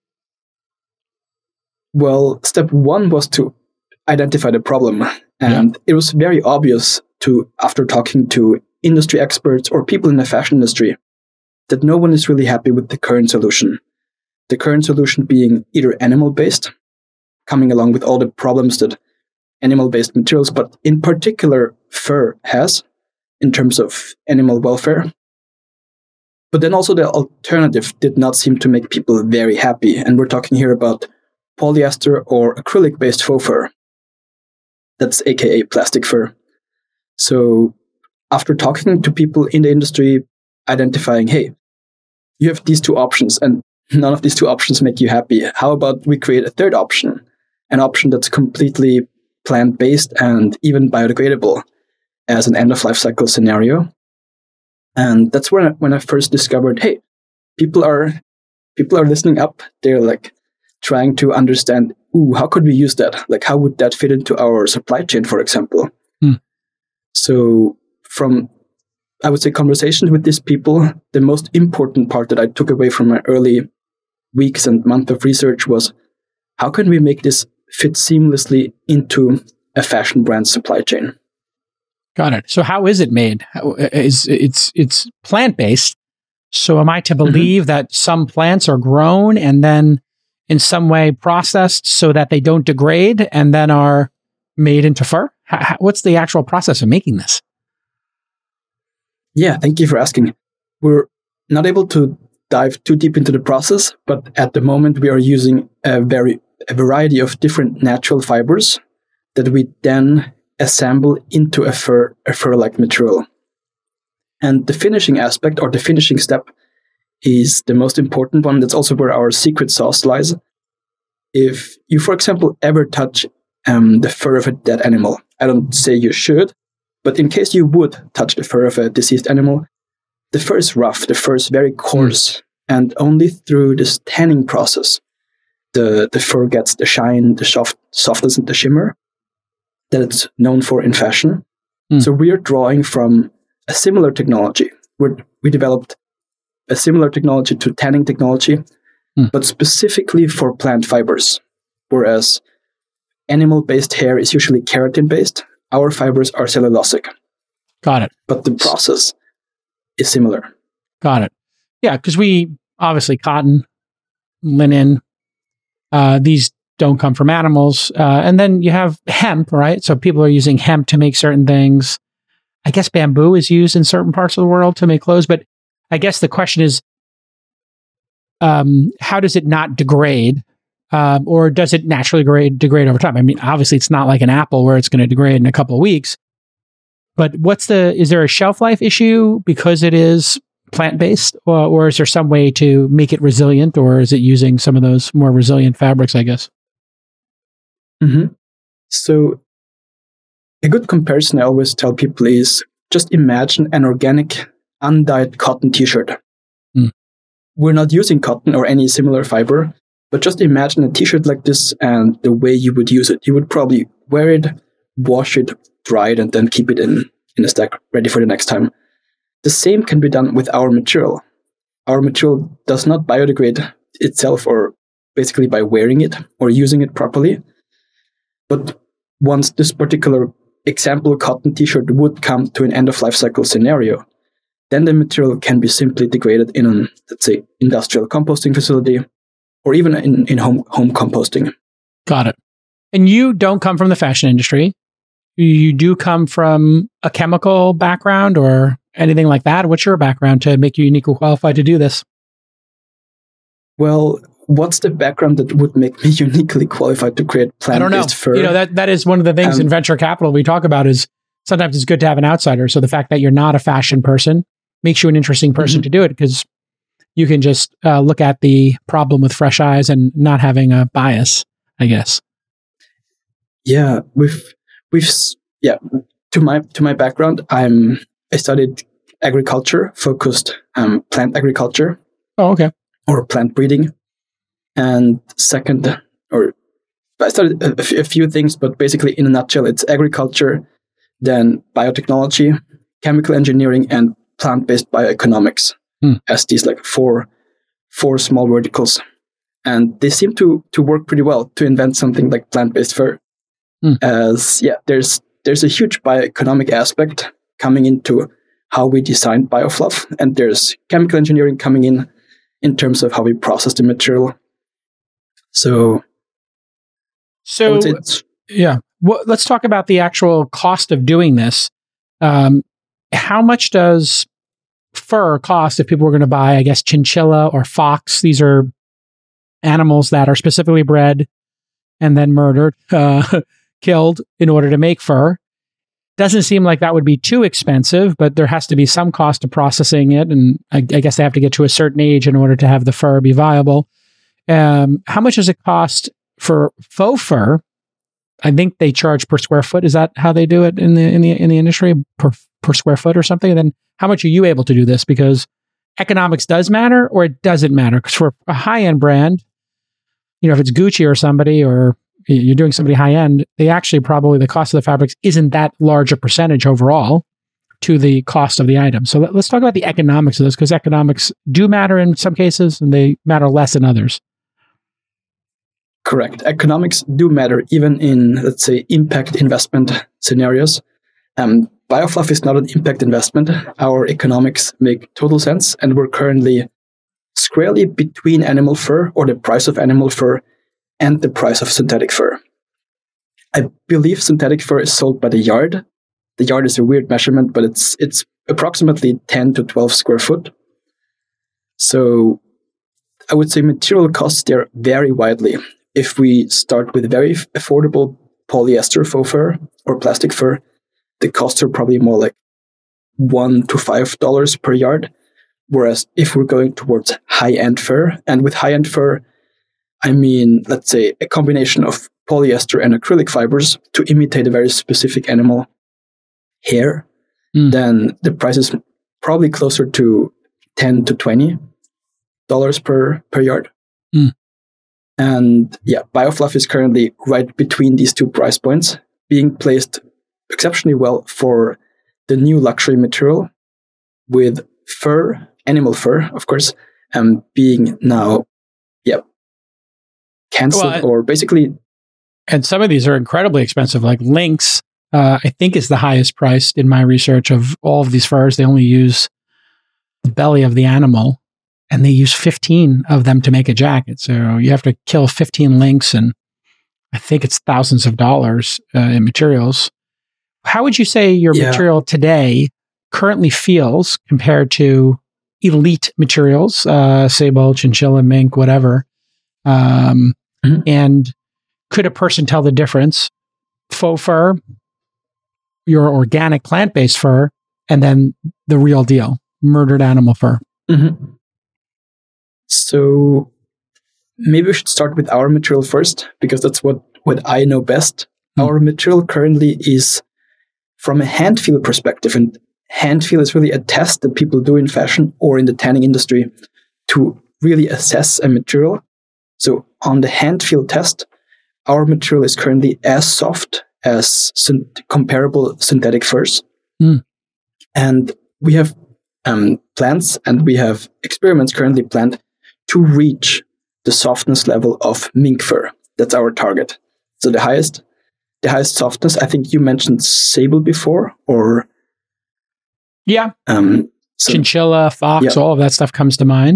Well, step one was to identify the problem. And yeah. It was very obvious to, after talking to industry experts or people in the fashion industry, that no one is really happy with the current solution. The current solution being either animal-based, coming along with all the problems that animal-based materials, but in particular fur has in terms of animal welfare. But then also the alternative did not seem to make people very happy. And we're talking here about polyester or acrylic-based faux fur. That's aka plastic fur. So after talking to people in the industry, identifying, hey, you have these two options and none of these two options make you happy. How about we create a third option? An option that's completely plant-based and even biodegradable as an end-of-life cycle scenario. And that's when I, when I first discovered, hey, people are people are listening up. They're like trying to understand, ooh, how could we use that? Like, how would that fit into our supply chain, for example? Hmm. So from, I would say, conversations with these people, the most important part that I took away from my early weeks and months of research was, how can we make this fit seamlessly into a fashion brand supply chain? Got it. So how is it made? How, is it's it's plant-based. So am I to believe mm-hmm. that some plants are grown and then in some way processed so that they don't degrade and then are made into fur? How, what's the actual process of making this? Yeah, thank you for asking. We're not able to dive too deep into the process, but at the moment we are using a very a variety of different natural fibers that we then assemble into a fur, a fur-like material. And the finishing aspect, or the finishing step, is the most important one. That's also where our secret sauce lies. If you, for example, ever touch um, the fur of a dead animal, I don't say you should, but in case you would touch the fur of a deceased animal, the fur is rough, the fur is very coarse, mm. and only through this tanning process, the, the fur gets the shine, the soft, softness, and the shimmer that it's known for in fashion. Mm. So we're drawing from a similar technology. We're, we developed a similar technology to tanning technology, Hmm. but specifically for plant fibers. Whereas animal-based hair is usually keratin-based, our fibers are cellulosic. Got it. But the process is similar. Got it. Yeah, because we obviously cotton, linen, uh, these don't come from animals. Uh, and then you have hemp, right? So people are using hemp to make certain things. I guess bamboo is used in certain parts of the world to make clothes. But I guess the question is, um, how does it not degrade? Um, or does it naturally degrade, degrade over time? I mean, obviously, it's not like an apple where it's going to degrade in a couple of weeks. But what's the, is there a shelf life issue because it is plant-based, or, or is there some way to make it resilient, or is it using some of those more resilient fabrics, I guess? Mm-hmm. So a good comparison I always tell people is just imagine an organic, undyed cotton t-shirt. Mm. We're not using cotton or any similar fiber, but just imagine a t-shirt like this and the way you would use it. You would probably wear it, wash it, dry it, and then keep it in, in a stack ready for the next time. The same can be done with our material. Our material does not biodegrade itself, or basically by wearing it or using it properly. But once this particular example cotton t-shirt would come to an end-of-life cycle scenario, then the material can be simply degraded in an, let's say, industrial composting facility, or even in, in home, home composting. Got it. And you don't come from the fashion industry. You do come from a chemical background or anything like that? What's your background to make you uniquely qualified to do this? Well, what's the background that would make me uniquely qualified to create plant-based fur? You know, that that is one of the things um, in venture capital we talk about is sometimes it's good to have an outsider. So the fact that you're not a fashion person makes you an interesting person mm-hmm. to do it, because you can just uh, look at the problem with fresh eyes and not having a bias, I guess. Yeah, we've we've yeah. To my to my background, I'm I studied agriculture, focused um, plant agriculture. Oh, okay. Or plant breeding. And second, or I studied a, f- a few things, but basically in a nutshell, it's agriculture, then biotechnology, chemical engineering, and plant-based bioeconomics hmm. as these like four four small verticals. And they seem to to work pretty well to invent something like plant-based fur. Hmm. As yeah, there's there's a huge bioeconomic aspect coming into how we design biofluff, and there's chemical engineering coming in in terms of how we process the material. So, so yeah, well, let's talk about the actual cost of doing this. Um, how much does fur cost if people were going to buy, I guess, chinchilla or fox? These are animals that are specifically bred and then murdered, uh, killed in order to make fur. Doesn't seem like that would be too expensive, but there has to be some cost to processing it. And I, I guess they have to get to a certain age in order to have the fur be viable. Um, how much does it cost for faux fur? I think they charge per square foot. Is that how they do it in the in the in the industry, per per square foot or something? And then how much are you able to do this? Because economics does matter, or it doesn't matter. Because for a high end brand, you know, if it's Gucci or somebody, or you're doing somebody high end, they actually probably the cost of the fabrics isn't that large a percentage overall to the cost of the item. So let, let's talk about the economics of this, because economics do matter in some cases and they matter less in others. Correct. Economics do matter even in, let's say, impact investment scenarios. Um, Biofluff is not an impact investment. Our economics make total sense, and we're currently squarely between animal fur, or the price of animal fur, and the price of synthetic fur. I believe synthetic fur is sold by the yard. The yard is a weird measurement, but it's it's approximately ten to twelve square foot. So I would say material costs there vary widely. If we start with very affordable polyester faux fur or plastic fur, the costs are probably more like one to five dollars per yard. Whereas if we're going towards high-end fur, and with high-end fur, I mean, let's say a combination of polyester and acrylic fibers to imitate a very specific animal hair, mm. then the price is probably closer to ten to twenty dollars per, per yard. Mm. And yeah, Biofluff is currently right between these two price points, being placed exceptionally well for the new luxury material with fur animal fur, of course, um, being now, yeah, canceled Well, or basically. And some of these are incredibly expensive, like lynx, uh, I think is the highest priced in my research of all of these furs. They only use the belly of the animal, and they use fifteen of them to make a jacket. So you have to kill fifteen lynx, and I think it's thousands of dollars uh, in materials. How would you say your Yeah. material today currently feels compared to elite materials, uh, sable, chinchilla, mink, whatever? Um, Mhm. And could a person tell the difference? Faux fur, your organic plant-based fur, and then the real deal, murdered animal fur. Mhm. So maybe we should start with our material first, because that's what, what I know best. Hmm. Our material currently is from a hand feel perspective, and hand feel is really a test that people do in fashion or in the tanning industry to really assess a material. So on the hand feel test, our material is currently as soft as syn- comparable synthetic furs. Hmm. And we have um, plans and we have experiments currently planned to reach the softness level of mink fur. That's our target. So the highest, the highest softness, I think you mentioned sable before, or Yeah, um, so, chinchilla, fox, yeah. all of that stuff comes to mind.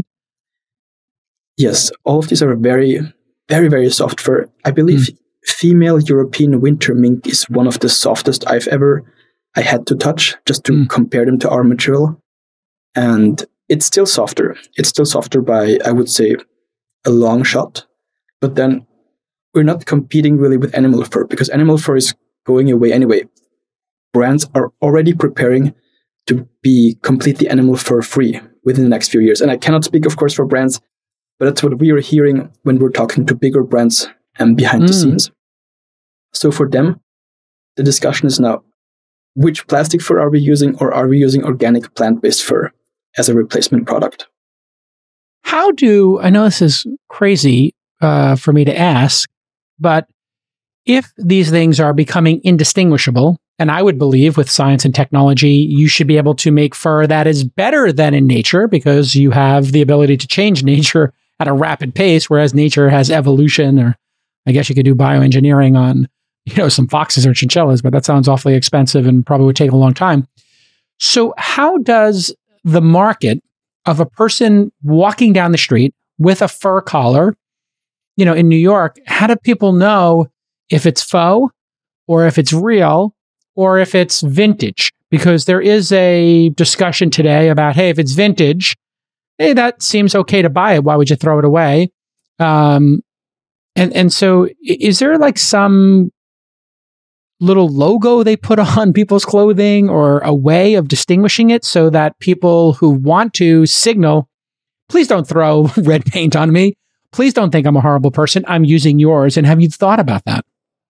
yes, all of these are very, very, very soft fur. I believe Mm. female European winter mink is one of the softest I've ever I had to touch, just to Mm. compare them to our material. And it's still softer. It's still softer by, I would say, a long shot. But then we're not competing really with animal fur, because animal fur is going away anyway. Brands are already preparing to be completely animal fur free within the next few years. And I cannot speak, of course, for brands, but that's what we are hearing when we're talking to bigger brands and behind Mm. the scenes. So for them, the discussion is now, which plastic fur are we using, or are we using organic plant-based fur as a replacement product? How do, I know this is crazy uh, for me to ask, but if these things are becoming indistinguishable, and I would believe with science and technology, you should be able to make fur that is better than in nature, because you have the ability to change nature at a rapid pace, whereas nature has evolution, or I guess you could do bioengineering on, you know, some foxes or chinchillas, but that sounds awfully expensive and probably would take a long time. So how does the market of a person walking down the street with a fur collar, you know, in New York, how do people know if it's faux or if it's real or if it's vintage? Because there is a discussion today about, hey, if it's vintage, hey, that seems okay to buy it. Why would you throw it away? Um, and, and so is there like some little logo they put on people's clothing or a way of distinguishing it so that people who want to signal, please don't throw red paint on me. Please don't think I'm a horrible person. I'm using yours. And have you thought about that?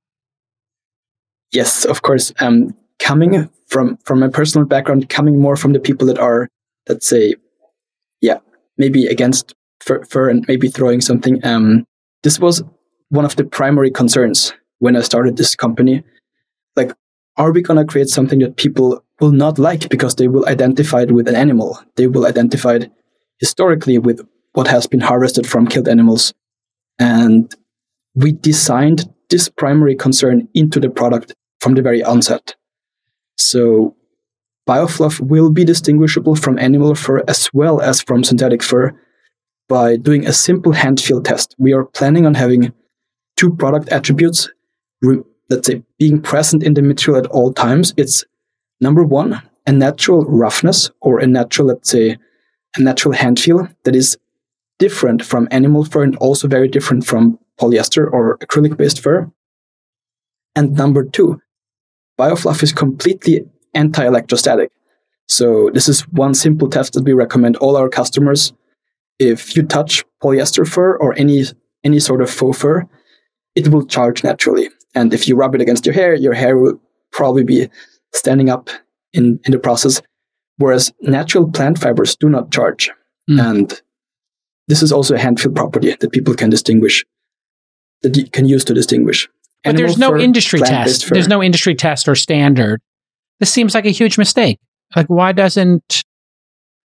Yes, of course. Um, coming from, from my personal background, coming more from the people that are, let's say, yeah, maybe against fur, fur and maybe throwing something. Um, this was one of the primary concerns when I started this company. Like, are we going to create something that people will not like because they will identify it with an animal? They will identify it historically with what has been harvested from killed animals. And we designed this primary concern into the product from the very onset. So BioFluff will be distinguishable from animal fur as well as from synthetic fur by doing a simple hand feel test. We are planning on having two product attributes, re- let's say, being present in the material at all times. It's number one, a natural roughness, or a natural, let's say, a natural hand feel that is different from animal fur and also very different from polyester or acrylic-based fur. And number two, BioFluff is completely anti-electrostatic. So this is one simple test that we recommend all our customers. If you touch polyester fur or any any sort of faux fur, it will charge naturally. And if you rub it against your hair, your hair will probably be standing up in, in the process. Whereas natural plant fibers do not charge. Mm. And this is also a hand feel property that people can distinguish, that you can use to distinguish. But Animal there's no fur, industry test. fur. There's no industry test or standard. This seems like a huge mistake. Like, why doesn't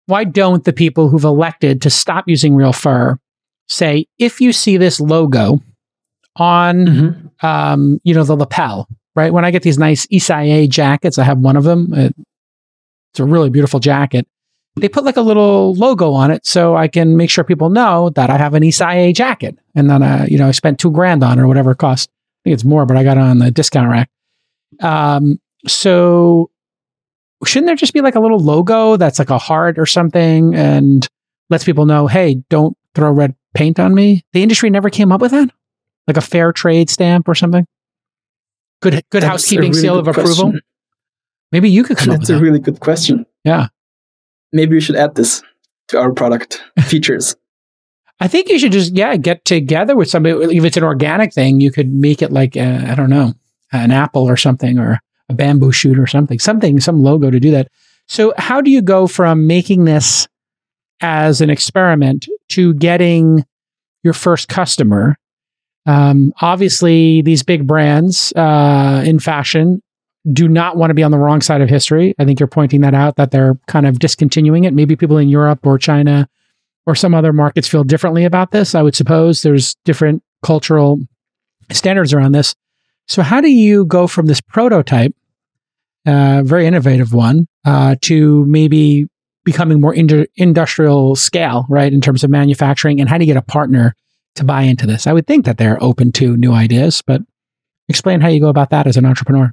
why don't the people who've elected to stop using real fur say, if you see this logo on, mm-hmm. um, you know, the lapel, right? When I get these nice Isae jackets, I have one of them. It's a really beautiful jacket. They put like a little logo on it so I can make sure people know that I have an Isae jacket. And then, uh, you know, I spent two grand on it or whatever it cost. I think it's more, but I got it on the discount rack. Um, so shouldn't there just be like a little logo that's like a heart or something and lets people know, hey, don't throw red paint on me? The industry never came up with that? Like a fair trade stamp or something? Good good That's housekeeping really seal of approval? Question. Maybe you could come up with that. That's a really good question. Yeah. Maybe we should add this to our product features. I think you should just, yeah, get together with somebody. If it's an organic thing, you could make it like, a, I don't know, an apple or something, or a bamboo shoot or something, something, some logo to do that. So how do you go from making this as an experiment to getting your first customer? Um, obviously, these big brands uh, in fashion do not want to be on the wrong side of history. I think you're pointing that out, that they're kind of discontinuing it. Maybe people in Europe or China or some other markets feel differently about this. I would suppose there's different cultural standards around this. So how do you go from this prototype, uh, very innovative one, uh, to maybe becoming more ind- industrial scale, right, in terms of manufacturing? And how do you get a partner to buy into this? I would think that they're open to new ideas, but explain how you go about that as an entrepreneur.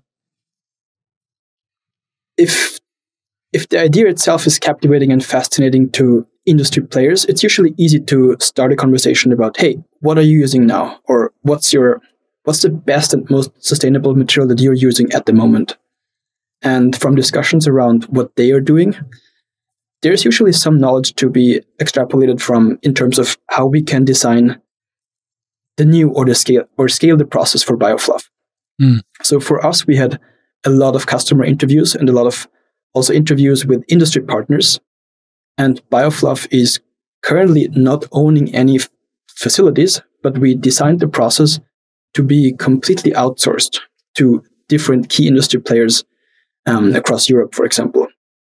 If if the idea itself is captivating and fascinating to industry players, it's usually easy to start a conversation about, hey, what are you using now? Or what's your what's the best and most sustainable material that you're using at the moment? And from discussions around what they are doing, there's usually some knowledge to be extrapolated from in terms of how we can design the new or the scale or scale the process for BioFluff. Mm. So for us, we had a lot of customer interviews and a lot of also interviews with industry partners. And BioFluff is currently not owning any f- facilities, but we designed the process to be completely outsourced to different key industry players um, across Europe, for example.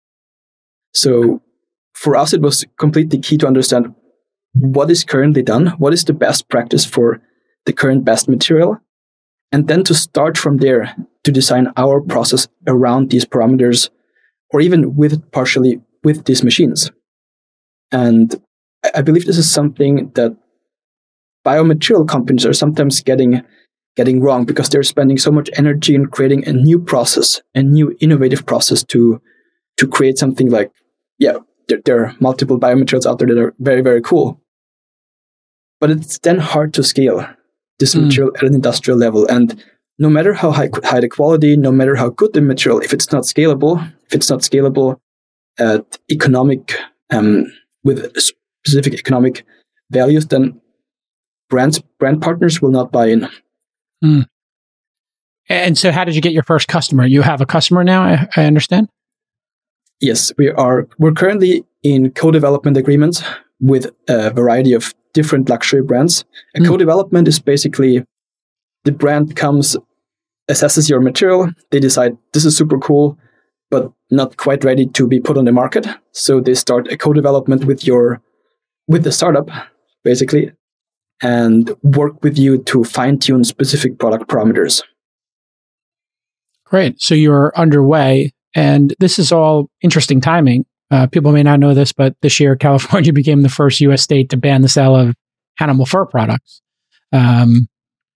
So for us, it was completely key to understand what is currently done, what is the best practice for the current best material, and then to start from there to design our process around these parameters, or even with partially with these machines. And I believe this is something that biomaterial companies are sometimes getting getting wrong, because they're spending so much energy in creating a new process, a new innovative process to to create something like, yeah, there, there are multiple biomaterials out there that are very, very cool. But it's then hard to scale this mm. material at an industrial level. And no matter how high, high the quality, no matter how good the material, if it's not scalable, if it's not scalable at economic, um, with specific economic values, then brands, brand partners will not buy in. Mm. And so how did you get your first customer? You have a customer now, I, I understand? Yes, we are. We're currently in co-development agreements with a variety of different luxury brands. A mm. co-development is basically the brand comes, assesses your material, they decide this is super cool, but not quite ready to be put on the market. So they start a co-development with your, with the startup, basically, and work with you to fine-tune specific product parameters. Great. So you're underway, and this is all interesting timing. Uh, people may not know this, but this year, California became the first U S state to ban the sale of animal fur products. Um,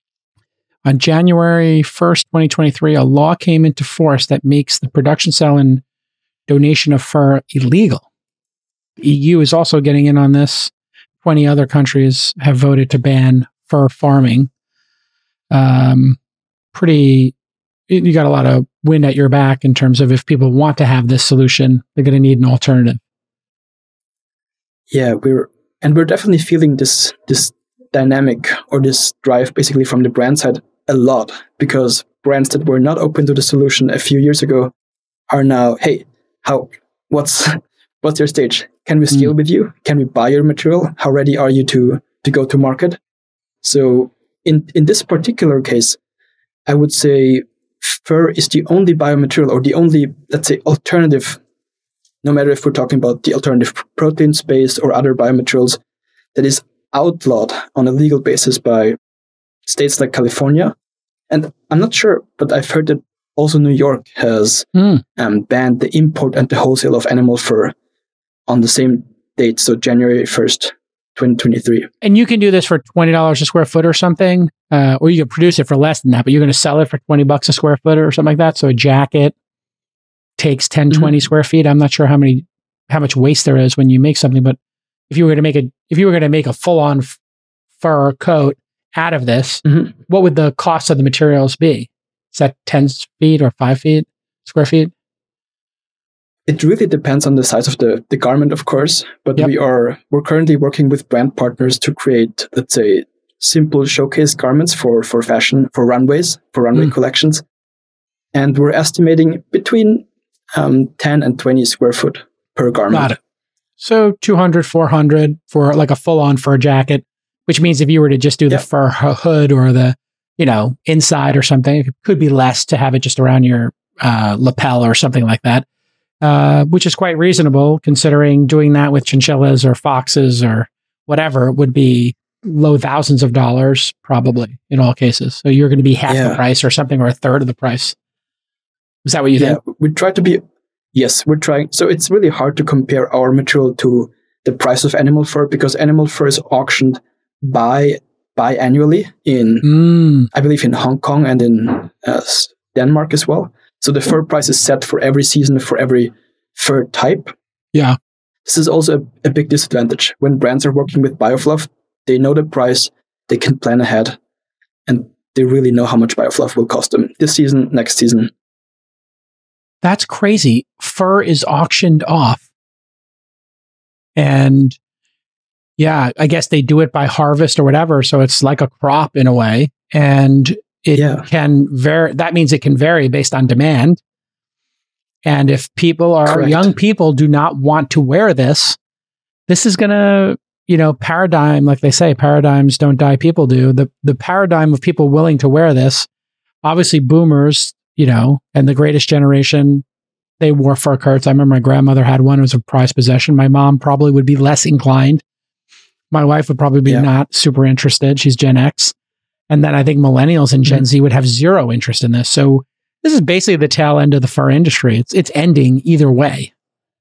on January first, twenty twenty-three, a law came into force that makes the production, sale, and donation of fur illegal. The E U is also getting in on this. twenty other countries have voted to ban fur farming. Um, pretty, you got a lot of wind at your back in terms of if people want to have this solution, they're going to need an alternative. Yeah, we're and we're definitely feeling this this dynamic or this drive basically from the brand side a lot, because brands that were not open to the solution a few years ago are now, hey, how what's what's your stage? Can we scale mm. with you? Can we buy your material? How ready are you to to go to market? So in in this particular case, I would say fur is the only biomaterial or the only, let's say, alternative no matter if we're talking about the alternative protein space or other biomaterials, that is outlawed on a legal basis by states like California. And I'm not sure, but I've heard that also New York has mm. um, banned the import and the wholesale of animal fur on the same date, so January first, twenty twenty-three. And you can do this for twenty dollars a square foot or something, uh, or you can produce it for less than that, but you're going to sell it for twenty bucks a square foot or something like that. So a jacket takes ten, mm-hmm. twenty square feet. I'm not sure how many, how much waste there is when you make something, but if you were going to make a, if you were going to make a full-on f- fur coat out of this, mm-hmm. what would the cost of the materials be? Is that ten feet or five feet, square feet? It really depends on the size of the, the garment, of course, but yep. we are, we're currently working with brand partners to create, let's say, simple showcase garments for, for fashion, for runways, for runway mm. collections. And we're estimating between um, ten and twenty square foot per garment. Got it. So two hundred, four hundred for like a full-on fur jacket, which means if you were to just do yep. the fur hood or the, you know, inside or something, it could be less to have it just around your uh, lapel or something like that. Uh, which is quite reasonable considering doing that with chinchillas or foxes or whatever would be low thousands of dollars probably in all cases. So you're going to be half yeah. the price or something or a third of the price. Is that what you yeah, think? We try to be, yes, we're trying. So it's really hard to compare our material to the price of animal fur because animal fur is auctioned by biannually in, mm. I believe in Hong Kong and in uh, Denmark as well. So the fur price is set for every season, for every fur type. Yeah. This is also a, a big disadvantage. When brands are working with Biofluff, they know the price, they can plan ahead, and they really know how much Biofluff will cost them this season, next season. That's crazy. Fur is auctioned off. And yeah, I guess they do it by harvest or whatever. So it's like a crop in a way. And It yeah. can vary. That means it can vary based on demand. And if people are Correct. young people do not want to wear this, this is going to, you know, paradigm, like they say, paradigms don't die, people do. The the paradigm of people willing to wear this, obviously boomers, you know, and the greatest generation, they wore fur coats. I remember my grandmother had one. It was a prized possession. My mom probably would be less inclined. My wife would probably be yeah. not super interested. She's Gen X. And then I think millennials and Gen mm-hmm. Z would have zero interest in this. So this is basically the tail end of the fur industry. It's it's ending either way.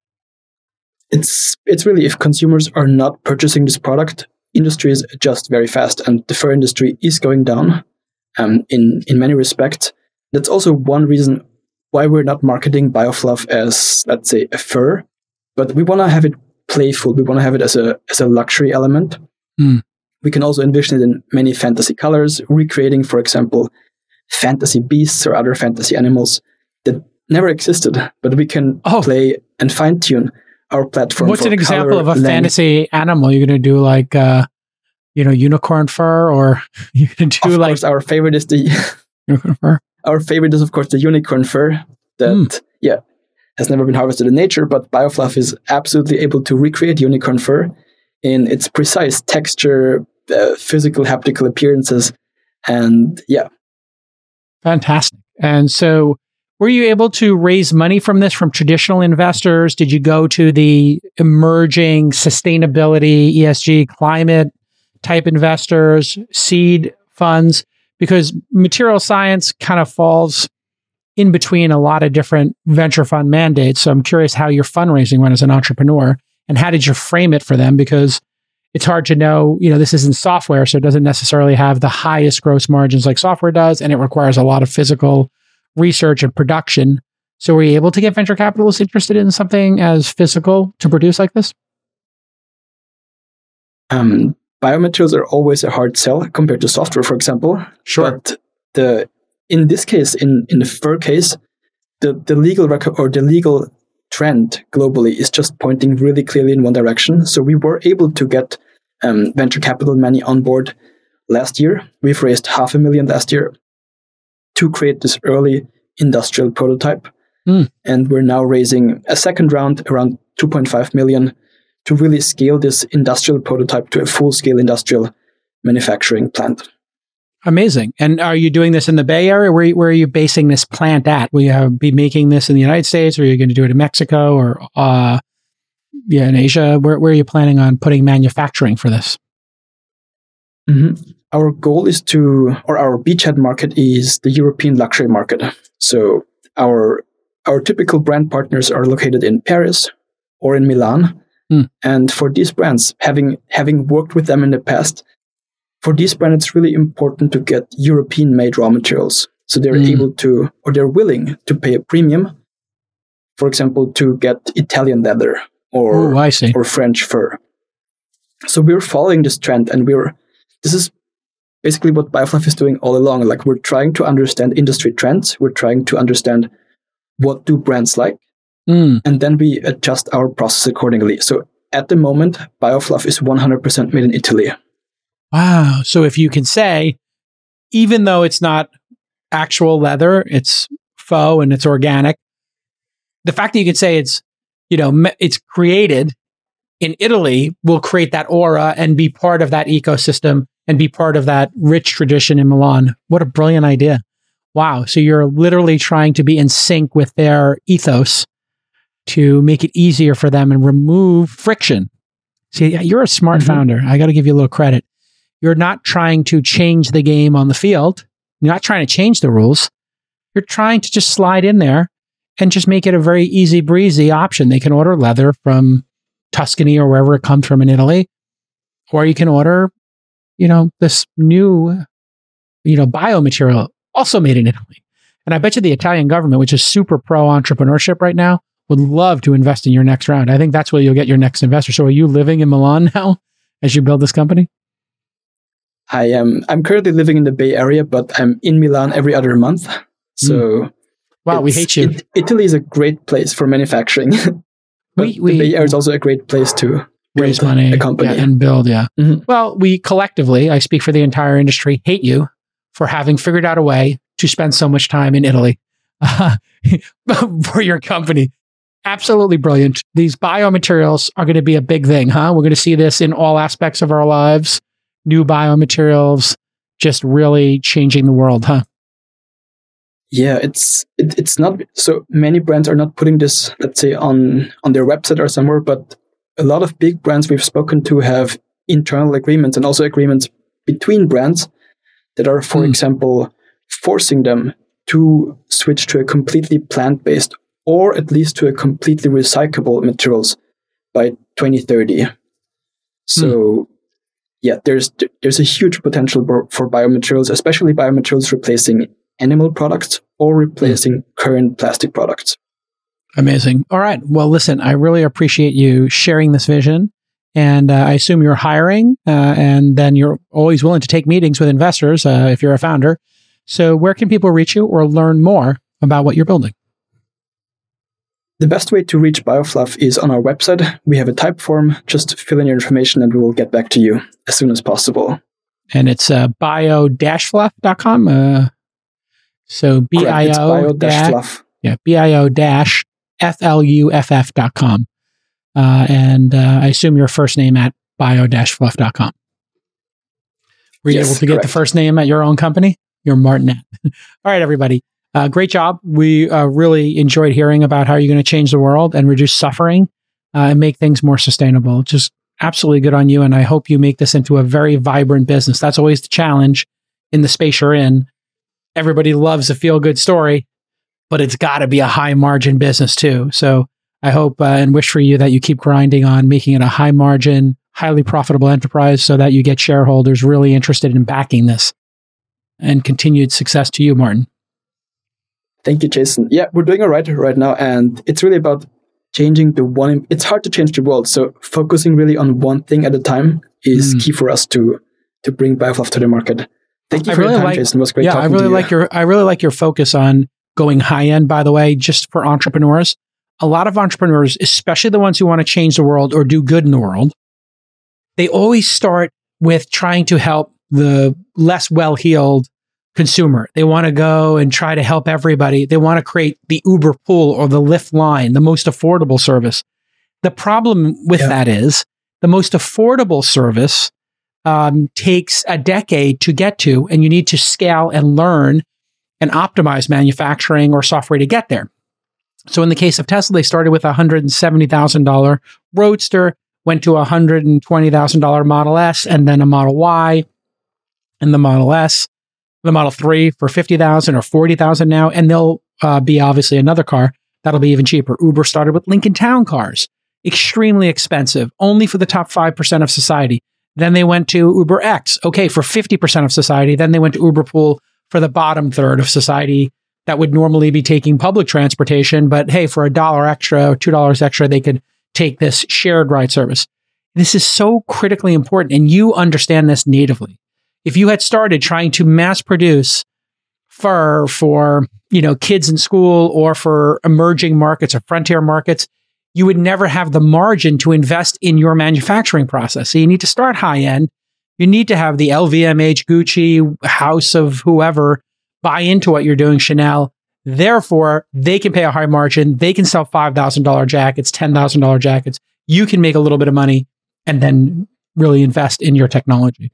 It's it's really, if consumers are not purchasing this product, industries adjust very fast, and the fur industry is going down um, in, in many respects. That's also one reason why we're not marketing Biofluff as, let's say, a fur, but we want to have it playful. We want to have it as a as a luxury element. Mm. We can also envision it in many fantasy colors, recreating, for example, fantasy beasts or other fantasy animals that never existed, but we can oh. play and fine-tune our platform. What's for an example color, of a length. fantasy animal? You're going to do like, uh, you know, unicorn fur, or you're going to do of like... Of course, our favorite is the... unicorn fur? Our favorite is, of course, the unicorn fur that, mm. yeah, has never been harvested in nature, but Biofluff is absolutely able to recreate unicorn fur in its precise texture, uh, physical, haptical appearances, and yeah. Fantastic. And so were you able to raise money from this from traditional investors? Did you go to the emerging sustainability, E S G, climate type investors, seed funds? Because material science kind of falls in between a lot of different venture fund mandates. So I'm curious how your fundraising went as an entrepreneur, and how did you frame it for them? Because it's hard to know, you know, this isn't software, so it doesn't necessarily have the highest gross margins like software does, and it requires a lot of physical research and production. So were you able to get venture capitalists interested in something as physical to produce like this? Um, biomaterials are always a hard sell compared to software, for example. Sure. But the in this case, in, in the fur case, the, the legal record or the legal trend globally is just pointing really clearly in one direction. So we were able to get um, venture capital money on board last year. We've raised half a million last year to create this early industrial prototype. Mm. And we're now raising a second round around two point five million to really scale this industrial prototype to a full-scale industrial manufacturing plant. Amazing. And are you doing this in the Bay Area? Where, where are you basing this plant at? Will you have, be making this in the United States, or are you going to do it in Mexico, or uh, yeah, in Asia? Where, where are you planning on putting manufacturing for this? Mm-hmm. Our goal is to, or our beachhead market is the European luxury market. So our our typical brand partners are located in Paris or in Milan. Mm. And for these brands, having having worked with them in the past, for these brands, it's really important to get European-made raw materials. So they're mm. able to, or they're willing to pay a premium, for example, to get Italian leather or, Ooh, I see. or French fur. So we're following this trend, and we're, this is basically what Biofluff is doing all along. Like, we're trying to understand industry trends. We're trying to understand what do brands like, mm. and then we adjust our process accordingly. So at the moment, Biofluff is one hundred percent made in Italy. Wow. So if you can say, even though it's not actual leather, it's faux and it's organic, the fact that you can say it's, you know, it's created in Italy will create that aura and be part of that ecosystem and be part of that rich tradition in Milan. What a brilliant idea. Wow. So you're literally trying to be in sync with their ethos to make it easier for them and remove friction. See, you're a smart mm-hmm. founder. I got to give you a little credit. You're not trying to change the game on the field. You're not trying to change the rules. You're trying to just slide in there and just make it a very easy breezy option. They can order leather from Tuscany or wherever it comes from in Italy, or you can order, you know, this new, you know, biomaterial also made in Italy. And I bet you the Italian government, which is super pro entrepreneurship right now, would love to invest in your next round. I think that's where you'll get your next investor. So are you living in Milan now as you build this company? I am. I'm currently living in the Bay Area, but I'm in Milan every other month. So, mm. wow, we hate you. It, Italy is a great place for manufacturing. we, we, the Bay Area is also a great place to raise money, a company yeah, and build. Yeah. Mm-hmm. Well, we collectively, I speak for the entire industry, hate you for having figured out a way to spend so much time in Italy uh, for your company. Absolutely brilliant. These biomaterials are going to be a big thing, huh? We're going to see this in all aspects of our lives. New biomaterials, just really changing the world, huh? Yeah, it's it, it's not so many brands are not putting this, let's say, on on their website or somewhere, but a lot of big brands we've spoken to have internal agreements and also agreements between brands that are, for mm. example, forcing them to switch to a completely plant-based or at least to a completely recyclable materials by twenty thirty. So. Mm. Yeah, there's there's a huge potential for biomaterials, especially biomaterials replacing animal products or replacing current plastic products. Amazing. All right. Well, listen, I really appreciate you sharing this vision. And uh, I assume you're hiring, uh, and then you're always willing to take meetings with investors uh, if you're a founder. So where can people reach you or learn more about what you're building? The best way to reach Biofluff is on our website. We have a type form. Just fill in your information and we will get back to you as soon as possible. And it's uh, bio dash fluff dot com. Uh, so B I O dash yeah, B I O dash F L U F F dot com. Uh, and uh, I assume your first name at bio dash fluff dot com. Were you yes, able to get correct. the first name at your own company? You're Martin. All right, everybody. Uh, great job. We uh, really enjoyed hearing about how you're going to change the world and reduce suffering uh, and make things more sustainable. Just absolutely good on you. And I hope you make this into a very vibrant business. That's always the challenge in the space you're in. Everybody loves a feel-good story, but it's got to be a high margin business too. So I hope uh, and wish for you that you keep grinding on making it a high margin, highly profitable enterprise so that you get shareholders really interested in backing this. And continued success to you, Martin. Thank you, Jason. Yeah, we're doing all right right now. And it's really about changing the one. It's hard to change the world. So focusing really on one thing at a time is mm. key for us to to bring Biofluff to the market. Thank you I for really your time, like, Jason. It was great yeah, talking I really to you. like your I really like your focus on going high end, by the way, just for entrepreneurs. A lot of entrepreneurs, especially the ones who want to change the world or do good in the world, they always start with trying to help the less well-heeled consumer. They want to go and try to help everybody. They want to create the Uber pool or the Lyft line, the most affordable service. The problem with yeah. that is the most affordable service um, takes a decade to get to, and you need to scale and learn and optimize manufacturing or software to get there. So in the case of Tesla, they started with a one hundred seventy thousand dollars Roadster, went to a one hundred twenty thousand dollars Model S, and then a Model Y, and the Model S, the Model three for fifty thousand dollars or forty thousand dollars now, and there'll uh, be obviously another car that'll be even cheaper. Uber started with Lincoln Town cars, extremely expensive, only for the top five percent of society. Then they went to Uber X, okay, for fifty percent of society. Then they went to Uber Pool for the bottom third of society that would normally be taking public transportation. But hey, for a dollar extra or two dollars extra, they could take this shared ride service. This is so critically important, and you understand this natively. If you had started trying to mass produce fur for, you know, kids in school or for emerging markets or frontier markets, you would never have the margin to invest in your manufacturing process. So you need to start high end. You need to have the L V M H, Gucci, House of whoever buy into what you're doing, Chanel. Therefore, they can pay a high margin. They can sell five thousand dollars jackets, ten thousand dollars jackets. You can make a little bit of money and then really invest in your technology.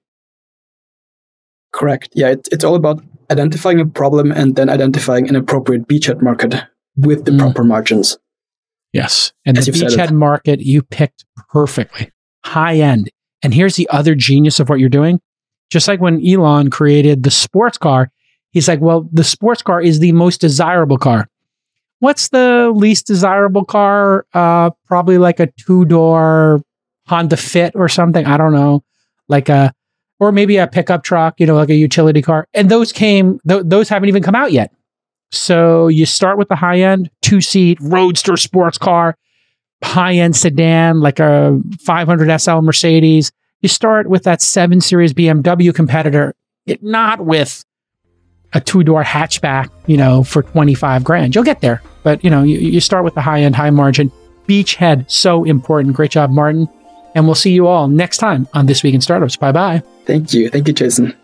Correct. Yeah, it, it's all about identifying a problem and then identifying an appropriate beachhead market with the mm. proper margins. Yes. And As the beachhead market you picked perfectly. High end. And here's the other genius of what you're doing. Just like when Elon created the sports car, he's like, well, the sports car is the most desirable car. What's the least desirable car? Uh, probably like a two-door Honda Fit or something. I don't know. Like a, or maybe a pickup truck, you know, like a utility car. And those came, th- those haven't even come out yet. So you start with the high-end, two-seat, roadster sports car, high-end sedan, like a five hundred S L Mercedes. You start with that seven Series B M W competitor, it, not with a two-door hatchback, you know, for twenty-five grand. You'll get there. But, you know, you, you start with the high-end, high-margin. Beachhead, so important. Great job, Martin. And we'll see you all next time on This Week in Startups. Bye-bye. Thank you. Thank you, Jason.